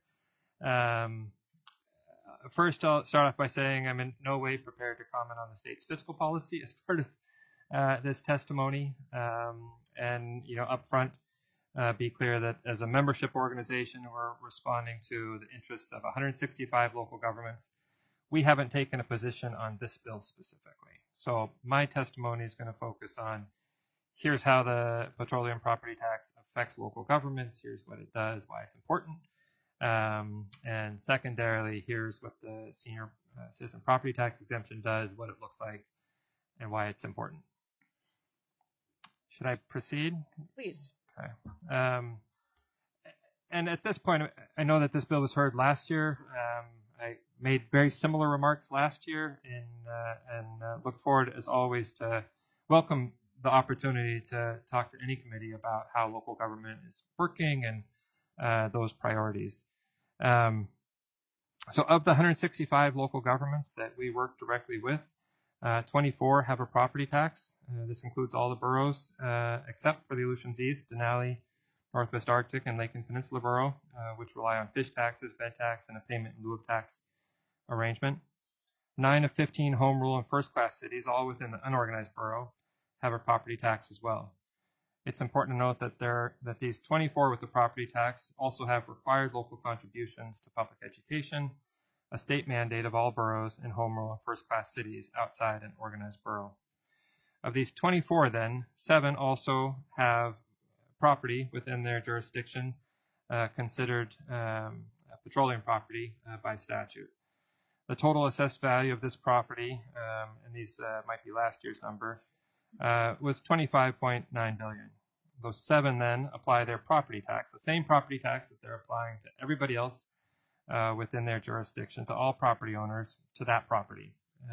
[SPEAKER 9] First, I'll start off by saying I'm in no way prepared to comment on the state's fiscal policy as part of this testimony. And, up front, be clear that as a membership organization, we're responding to the interests of 165 local governments. We haven't taken a position on this bill specifically. So my testimony is going to focus on here's how the petroleum property tax affects local governments, here's what it does, why it's important. And secondarily, here's what the senior citizen property tax exemption does, what it looks like, and why it's important. Should I proceed?
[SPEAKER 1] Please.
[SPEAKER 9] Okay. And at this point, I know that this bill was heard last year. I made very similar remarks last year and look forward, as always, to welcome the opportunity to talk to any committee about how local government is working and those priorities. So of the 165 local governments that we work directly with, 24 have a property tax. This includes all the boroughs except for the Aleutians East, Denali, Northwest Arctic, and Lake and Peninsula Borough, which rely on fish taxes, bed tax, and a payment in lieu of tax arrangement. 9 of 15 home rule and first class cities, all within the unorganized borough, have a property tax as well. It's important to note that these 24 with the property tax also have required local contributions to public education, a state mandate of all boroughs and home rule and first class cities outside an organized borough. Of these 24 then, 7 also have property within their jurisdiction considered petroleum property by statute. The total assessed value of this property, and these might be last year's number, was $25.9 billion. Those 7 then apply their property tax, the same property tax that they're applying to everybody else within their jurisdiction, to all property owners, to that property.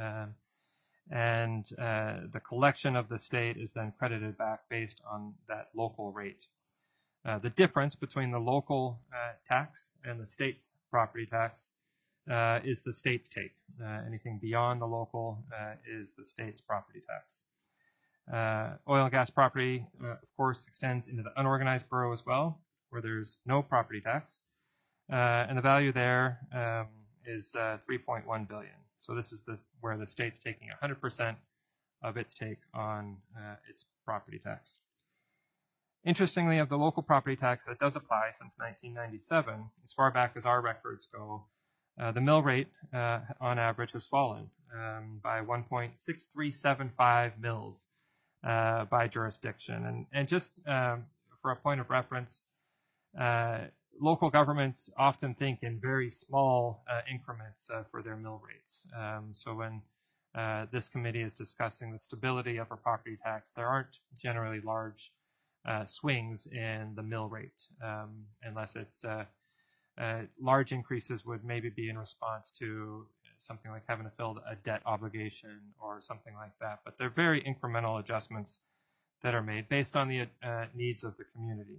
[SPEAKER 9] And the collection of the state is then credited back based on that local rate. The difference between the local tax and the state's property tax is the state's take. Anything beyond the local is the state's property tax. Oil and gas property, of course, extends into the unorganized borough as well, where there's no property tax. And the value there is $3.1 billion. So this is where the state's taking 100% of its take on its property tax. Interestingly, of the local property tax that does apply since 1997, as far back as our records go, the mill rate on average has fallen by 1.6375 mills by jurisdiction. And just for a point of reference, local governments often think in very small increments for their mill rates. So when this committee is discussing the stability of our property tax, there aren't generally large swings in the mill rate, unless it's large increases would maybe be in response to something like having to fill a debt obligation or something like that. But they're very incremental adjustments that are made based on the needs of the community.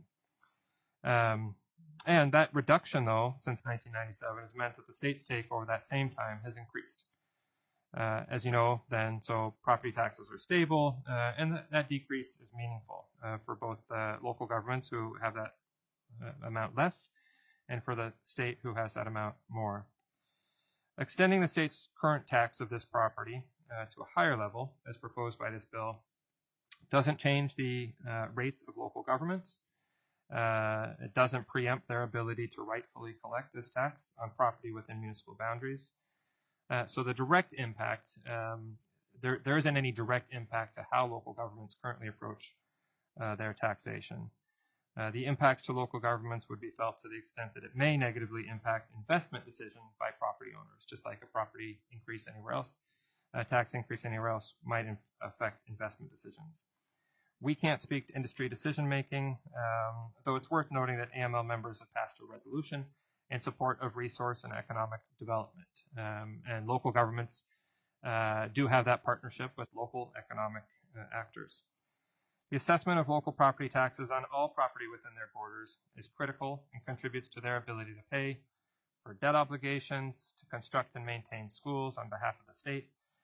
[SPEAKER 9] And that reduction, though, since 1997 has meant that the state's take over that same time has increased. As you know, then, so property taxes are stable, and that decrease is meaningful for both local governments who have that amount less, and for the state who has that amount more. Extending the state's current tax of this property to a higher level, as proposed by this bill, doesn't change the rates of local governments. It doesn't preempt their ability to rightfully collect this tax on property within municipal boundaries. So the direct impact, there isn't any direct impact to how local governments currently approach their taxation. The impacts to local governments would be felt to the extent that it may negatively impact investment decisions by property owners, just like a property increase anywhere else, a tax increase anywhere else might affect investment decisions. We can't speak to industry decision making, though it's worth noting that AML members have passed a resolution in support of resource and economic development. And local governments do have that partnership with local economic actors. The assessment of local property taxes on all property within their borders is critical and contributes to their ability to pay for debt obligations, to construct and maintain schools on behalf of the state,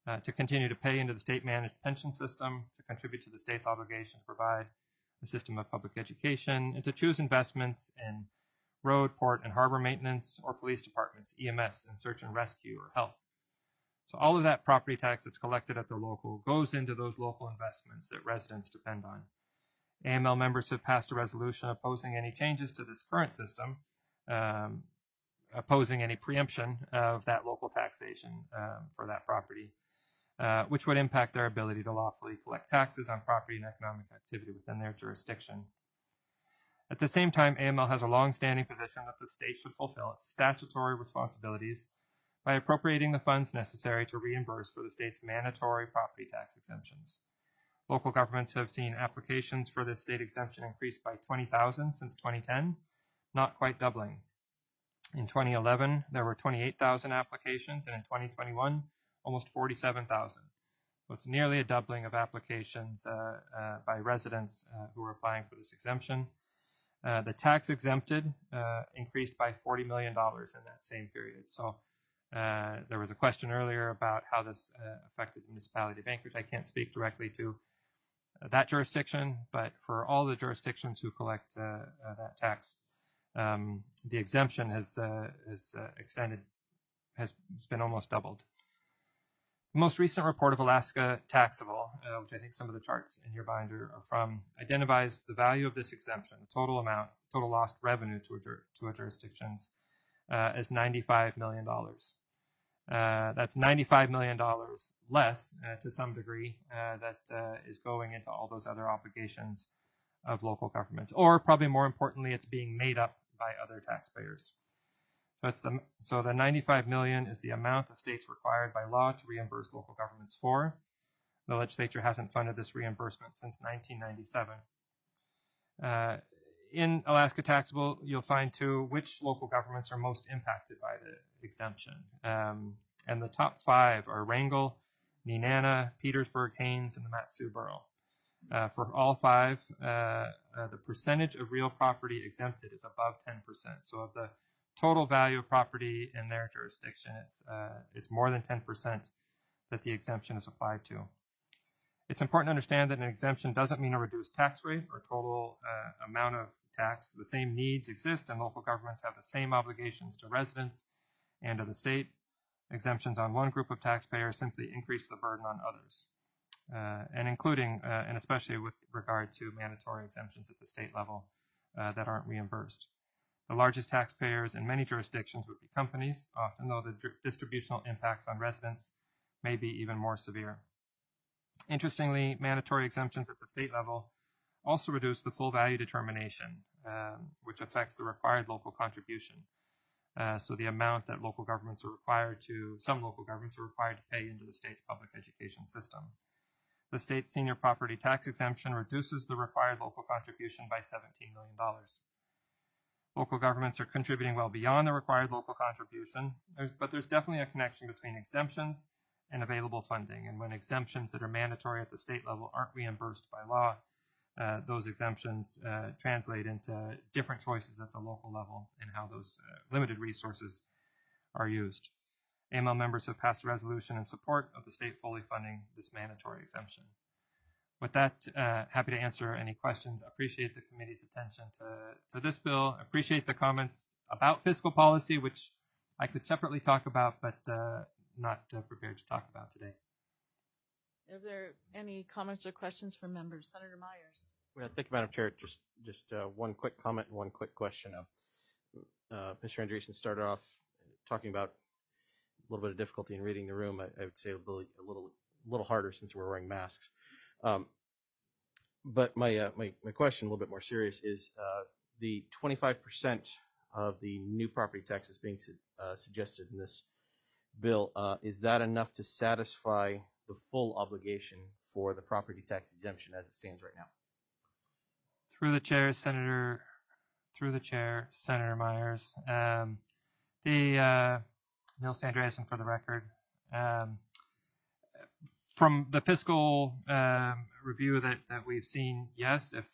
[SPEAKER 9] to continue to pay into the state-managed pension system, to contribute to the state's obligation to provide a system of public education, and to choose investments in road, port, and harbor maintenance, or police departments, EMS, and search and rescue, or health. So all of that property tax that's collected at the local goes into those local investments that residents depend on. AML members have passed a resolution opposing any changes to this current system, opposing any preemption of that local taxation for that property, which would impact their ability to lawfully collect taxes on property and economic activity within their jurisdiction. At the same time, AML has a long-standing position that the state should fulfill its statutory responsibilities by appropriating the funds necessary to reimburse for the state's mandatory property tax exemptions. Local governments have seen applications for this state exemption increase by 20,000 since 2010, not quite doubling. In 2011, there were 28,000 applications, and in 2021, almost 47,000. So it's nearly a doubling of applications by residents who are applying for this exemption. The tax exempted increased by $40 million in that same period. So there was a question earlier about how this affected the municipality of Anchorage. I can't speak directly to that jurisdiction, but for all the jurisdictions who collect that tax, the exemption has been almost doubled. The most recent report of Alaska Taxable, which I think some of the charts in your binder are from, identifies the value of this exemption, the total amount, total lost revenue to a jurisdictions, as $95 million. That's $95 million less, to some degree, that is going into all those other obligations of local governments. Or probably more importantly, it's being made up by other taxpayers. So the $95 million is the amount the state's required by law to reimburse local governments for. The legislature hasn't funded this reimbursement since 1997. In Alaska Taxable, you'll find too which local governments are most impacted by the exemption. And the top 5 are Wrangell, Nenana, Petersburg, Haines, and the Mat-Su Borough. For all 5, the percentage of real property exempted is above 10%. So of the total value of property in their jurisdiction, it's more than 10% that the exemption is applied to. It's important to understand that an exemption doesn't mean a reduced tax rate or total amount of tax. The same needs exist, and local governments have the same obligations to residents and to the state. Exemptions on one group of taxpayers simply increase the burden on others, and including and especially with regard to mandatory exemptions at the state level that aren't reimbursed. The largest taxpayers in many jurisdictions would be companies, often though the distributional impacts on residents may be even more severe. Interestingly, mandatory exemptions at the state level also reduce the full value determination, which affects the required local contribution. So the amount that local governments are required to, some local governments are required to pay into the state's public education system. The state's senior property tax exemption reduces the required local contribution by $17 million. Local governments are contributing well beyond the required local contribution, but there's definitely a connection between exemptions and available funding. And when exemptions that are mandatory at the state level aren't reimbursed by law, those exemptions translate into different choices at the local level and how those limited resources are used. AML members have passed a resolution in support of the state fully funding this mandatory exemption. With that, happy to answer any questions. Appreciate the committee's attention to this bill. Appreciate the comments about fiscal policy, which I could separately talk about, but not prepared to talk about today.
[SPEAKER 1] Are there any comments or questions from members? Senator Myers.
[SPEAKER 3] Well, thank you, Madam Chair. Just one quick comment and one quick question. Mr. Andreessen started off talking about a little bit of difficulty in reading the room. I would say a little harder since we're wearing masks. But my question, a little bit more serious, is the 25% of the new property taxes being suggested in this bill. Is that enough to satisfy the full obligation for the property tax exemption as it stands right now?
[SPEAKER 9] Through the chair, Senator Myers. Nils Andreessen for the record. From the fiscal review that we've seen, yes, if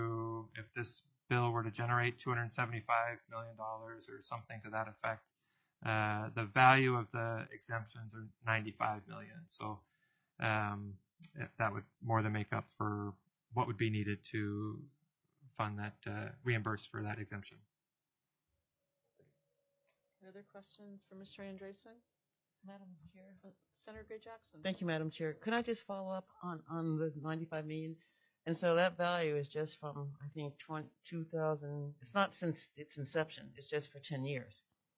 [SPEAKER 9] this bill were to generate $275 million or something to that effect, The value of the exemptions are $95 million. So that would more than make up for what would be needed to fund that, reimburse for that exemption.
[SPEAKER 1] Other questions for Mr. Andresen?
[SPEAKER 8] Madam Chair.
[SPEAKER 1] Senator Gray Jackson.
[SPEAKER 8] Thank you, Madam Chair. Could I just follow up on the 95 million? And so that value is just from, I think, 2000. It's not since its inception. It's just for 10 years.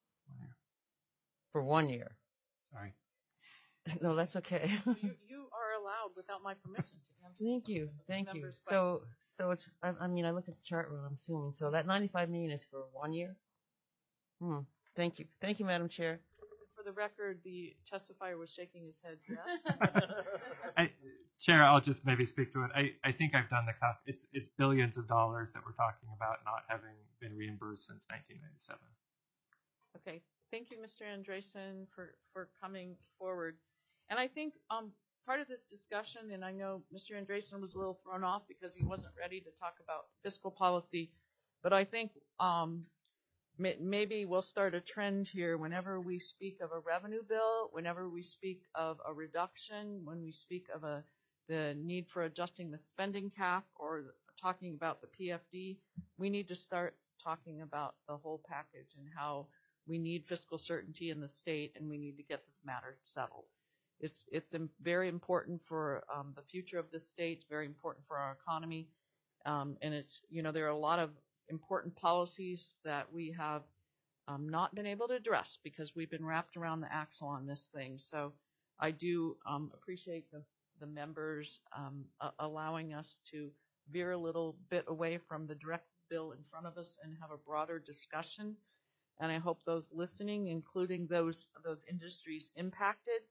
[SPEAKER 8] For 1 year.
[SPEAKER 9] Sorry.
[SPEAKER 8] No, that's okay.
[SPEAKER 1] You are allowed without my permission to answer.
[SPEAKER 8] Thank you. Thank you.
[SPEAKER 1] members'
[SPEAKER 8] So it's, I mean, I look at the chart, what I'm assuming. So that 95 million is for 1 year? Thank you. Thank you, Madam Chair.
[SPEAKER 1] For the record, the testifier was shaking his head yes.
[SPEAKER 9] Chair, I'll just maybe speak to it. I think I've done the calc. It's billions of dollars that we're talking about not having been reimbursed since 1997.
[SPEAKER 1] Okay. Thank you, Mr. Andresen, for coming forward. And I think part of this discussion, and I know Mr. Andresen was a little thrown off because he wasn't ready to talk about fiscal policy, but I think maybe we'll start a trend here whenever we speak of a revenue bill, whenever we speak of a reduction, when we speak of the need for adjusting the spending cap or talking about the PFD, we need to start talking about the whole package and how we need fiscal certainty in the state and we need to get this matter settled. It's very important for the future of this state, very important for our economy, and it's, there are a lot of important policies that we have not been able to address because we've been wrapped around the axle on this thing. So I do appreciate the members allowing us to veer a little bit away from the direct bill in front of us and have a broader discussion. And I hope those listening, including those industries impacted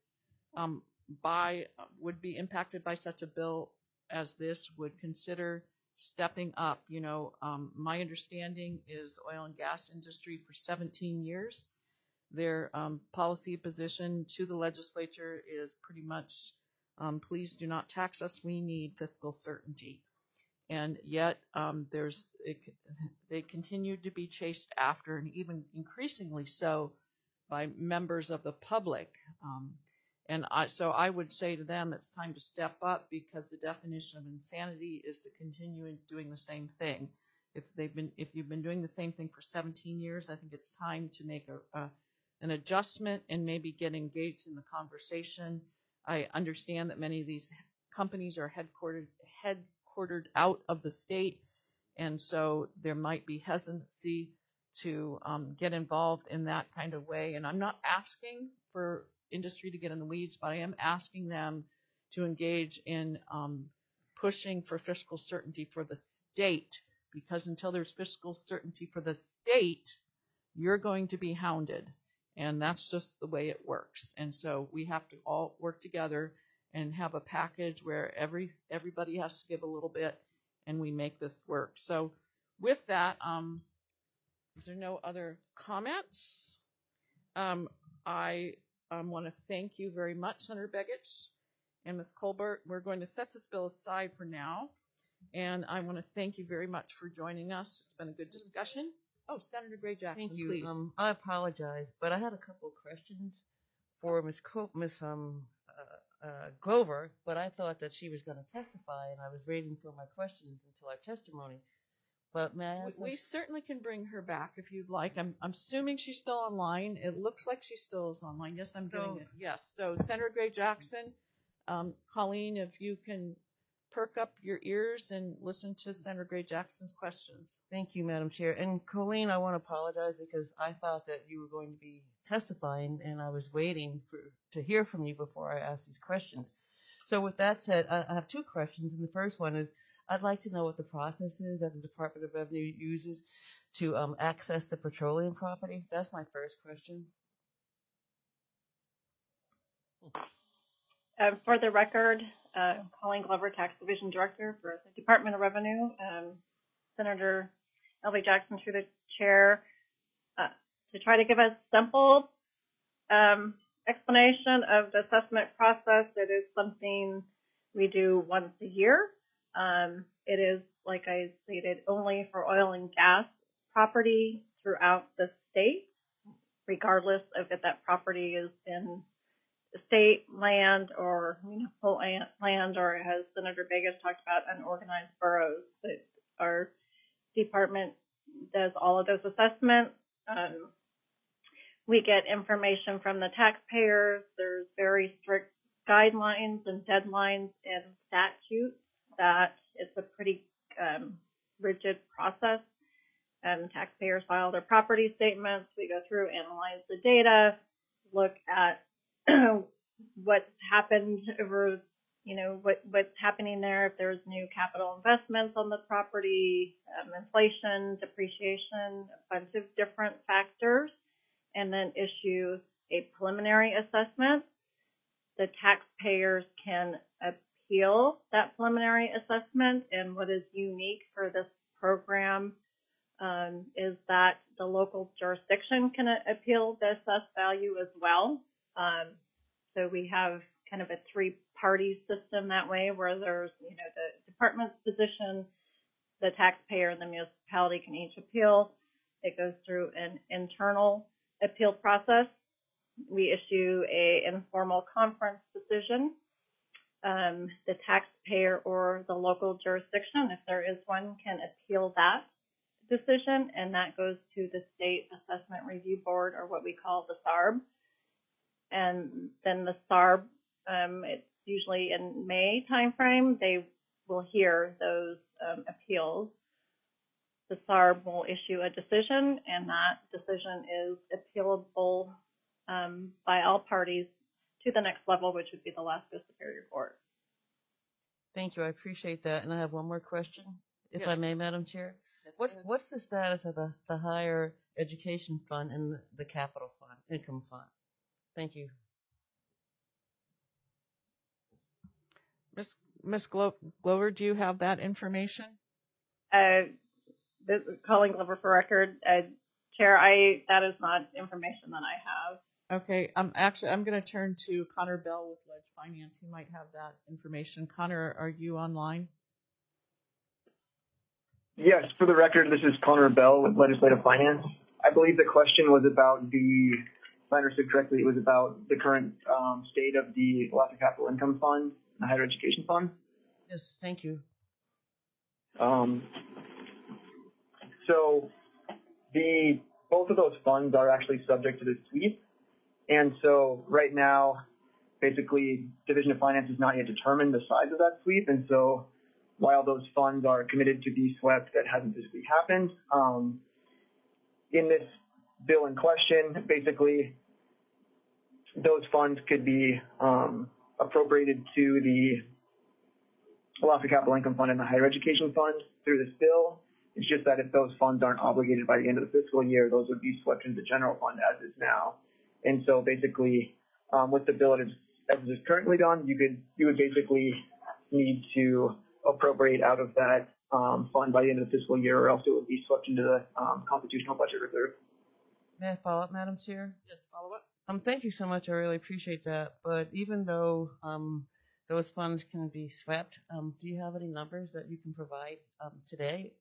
[SPEAKER 1] would be impacted by such a bill as this, would consider stepping up. My understanding is the oil and gas industry for 17 years, their policy position to the legislature is pretty much, please do not tax us, we need fiscal certainty. And yet they continue to be chased after, and even increasingly so by members of the public. So I would say to them, it's time to step up, because the definition of insanity is to continue doing the same thing. If you've been doing the same thing for 17 years, I think it's time to make an adjustment and maybe get engaged in the conversation. I understand that many of these companies are headquartered out of the state, and so there might be hesitancy to get involved in that kind of way. And I'm not asking for industry to get in the weeds, but I am asking them to engage in pushing for fiscal certainty for the state, because until there's fiscal certainty for the state, you're going to be hounded, and that's just the way it works. And so we have to all work together and have a package where everybody has to give a little bit, and we make this work. So with that, is there no other comments? I want to thank you very much, Senator Begich and Ms. Colbert. We're going to set this bill aside for now, and I want to thank you very much for joining us. It's been a good discussion. Oh, Senator Gray Jackson,
[SPEAKER 8] Thank you.
[SPEAKER 1] please.
[SPEAKER 8] I apologize, but I had a couple of questions for Ms. Glover, but I thought that she was going to testify, and I was waiting for my questions until our testimony. But may I ask
[SPEAKER 1] we certainly can bring her back if you'd like. I'm assuming she's still online. It looks like she still is online. Yes, I'm getting it. Yes. So Senator Gray Jackson, Colleen, if you can perk up your ears and listen to Senator Gray Jackson's questions.
[SPEAKER 8] Thank you, Madam Chair. And Colleen, I want to apologize because I thought that you were going to be testifying, and I was waiting to hear from you before I asked these questions. So with that said, I have two questions, and the first one is, I'd like to know what the process is that the Department of Revenue uses to access the petroleum property. That's my first question.
[SPEAKER 7] For the record, Colleen Glover, Tax Division Director for the Department of Revenue. Senator L.B. Jackson, through the chair, to try to give a simple explanation of the assessment process. It is something we do once a year. It is, like I stated, only for oil and gas property throughout the state, regardless of if that property is in state land or municipal land, or as Senator Vegas talked about, unorganized boroughs. That our department does all of those assessments. We get information from the taxpayers. There's very strict guidelines and deadlines in statutes that it's a pretty rigid process. Taxpayers file their property statements. We go through, analyze the data, look at what's happened over, what's happening there, if there's new capital investments on the property, inflation, depreciation, a bunch of different factors, and then issue a preliminary assessment. The taxpayers can appeal that preliminary assessment, and what is unique for this program is that the local jurisdiction can appeal the assessed value as well. So we have kind of a three-party system that way, where there's, the department's position, the taxpayer, and the municipality can each appeal. It goes through an internal appeal process. We issue a informal conference decision. The taxpayer or the local jurisdiction, if there is one, can appeal that decision, and that goes to the State Assessment Review Board, or what we call the SARB. And then the SARB, it's usually in May timeframe, they will hear those appeals. The SARB will issue a decision, and that decision is appealable by all parties to the next level, which would be the Alaska Superior Court.
[SPEAKER 8] Thank you. I appreciate that. And I have one more question, if
[SPEAKER 1] Yes.
[SPEAKER 8] I may, Madam Chair.
[SPEAKER 1] Yes,
[SPEAKER 8] What's the status of the higher education fund and the capital fund, income fund? Thank you.
[SPEAKER 1] Ms. Glover, do you have that information?
[SPEAKER 7] Calling Glover for record, Chair, that is not information that I have.
[SPEAKER 1] Okay, I'm going to turn to Connor Bell with Ledge Finance. He might have that information. Connor, are you online?
[SPEAKER 10] Yes, for the record, this is Connor Bell with Legislative Finance. I believe the question was about if I understood correctly, it was about the current state of the Alaska Capital Income Fund, the Higher Education Fund.
[SPEAKER 8] Yes, thank you.
[SPEAKER 10] So both of those funds are actually subject to the sweep. And so right now, basically, Division of Finance has not yet determined the size of that sweep. And so while those funds are committed to be swept, that hasn't physically happened. In this bill in question, basically, those funds could be appropriated to the Alaska Capital Income Fund and the Higher Education Fund through this bill. It's just that if those funds aren't obligated by the end of the fiscal year, those would be swept into the general fund as is now. And so basically, with the bill as it is currently done, you would basically need to appropriate out of that fund by the end of the fiscal year, or else it would be swept into the constitutional budget reserve.
[SPEAKER 8] May I follow up, Madam Chair?
[SPEAKER 1] Yes, follow up.
[SPEAKER 8] Thank you so much. I really appreciate that. But even though those funds can be swept, do you have any numbers that you can provide today?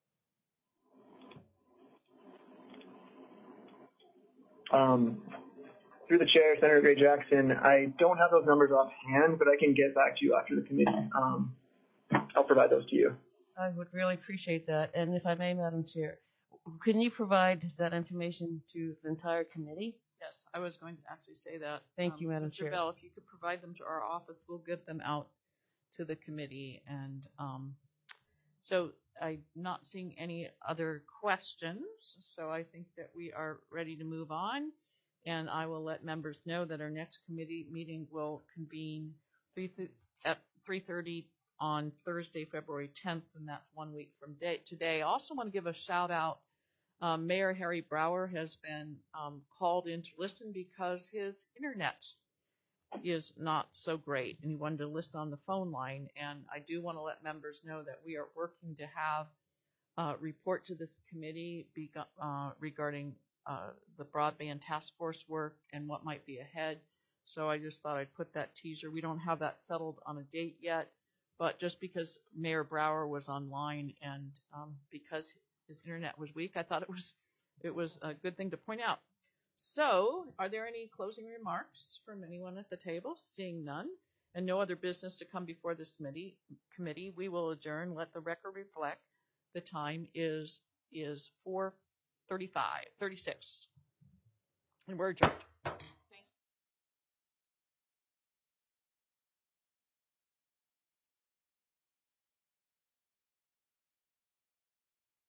[SPEAKER 10] Through the chair, Senator Gray Jackson, I don't have those numbers offhand, but I can get back to you after the committee. I'll provide those to you.
[SPEAKER 8] I would really appreciate that. And if I may, Madam Chair, can you provide that information to the entire committee?
[SPEAKER 1] Yes, I was going to actually say that.
[SPEAKER 8] Thank you, Madam Chair.
[SPEAKER 1] Mr. Bell, if you could provide them to our office, we'll get them out to the committee. And so I'm not seeing any other questions, so I think that we are ready to move on. And I will let members know that our next committee meeting will convene at 3:30 on Thursday, February 10th, and that's 1 week from today. I also want to give a shout out. Mayor Harry Brower has been called in to listen because his internet is not so great, and he wanted to listen on the phone line. And I do want to let members know that we are working to have a report to this committee regarding the broadband task force work and what might be ahead. So I just thought I'd put that teaser. We don't have that settled on a date yet, but just because Mayor Brower was online and because his internet was weak, I thought it was a good thing to point out. So, are there any closing remarks from anyone at the table? Seeing none, and no other business to come before this committee, we will adjourn. Let the record reflect the time is 4:36, and we're adjourned.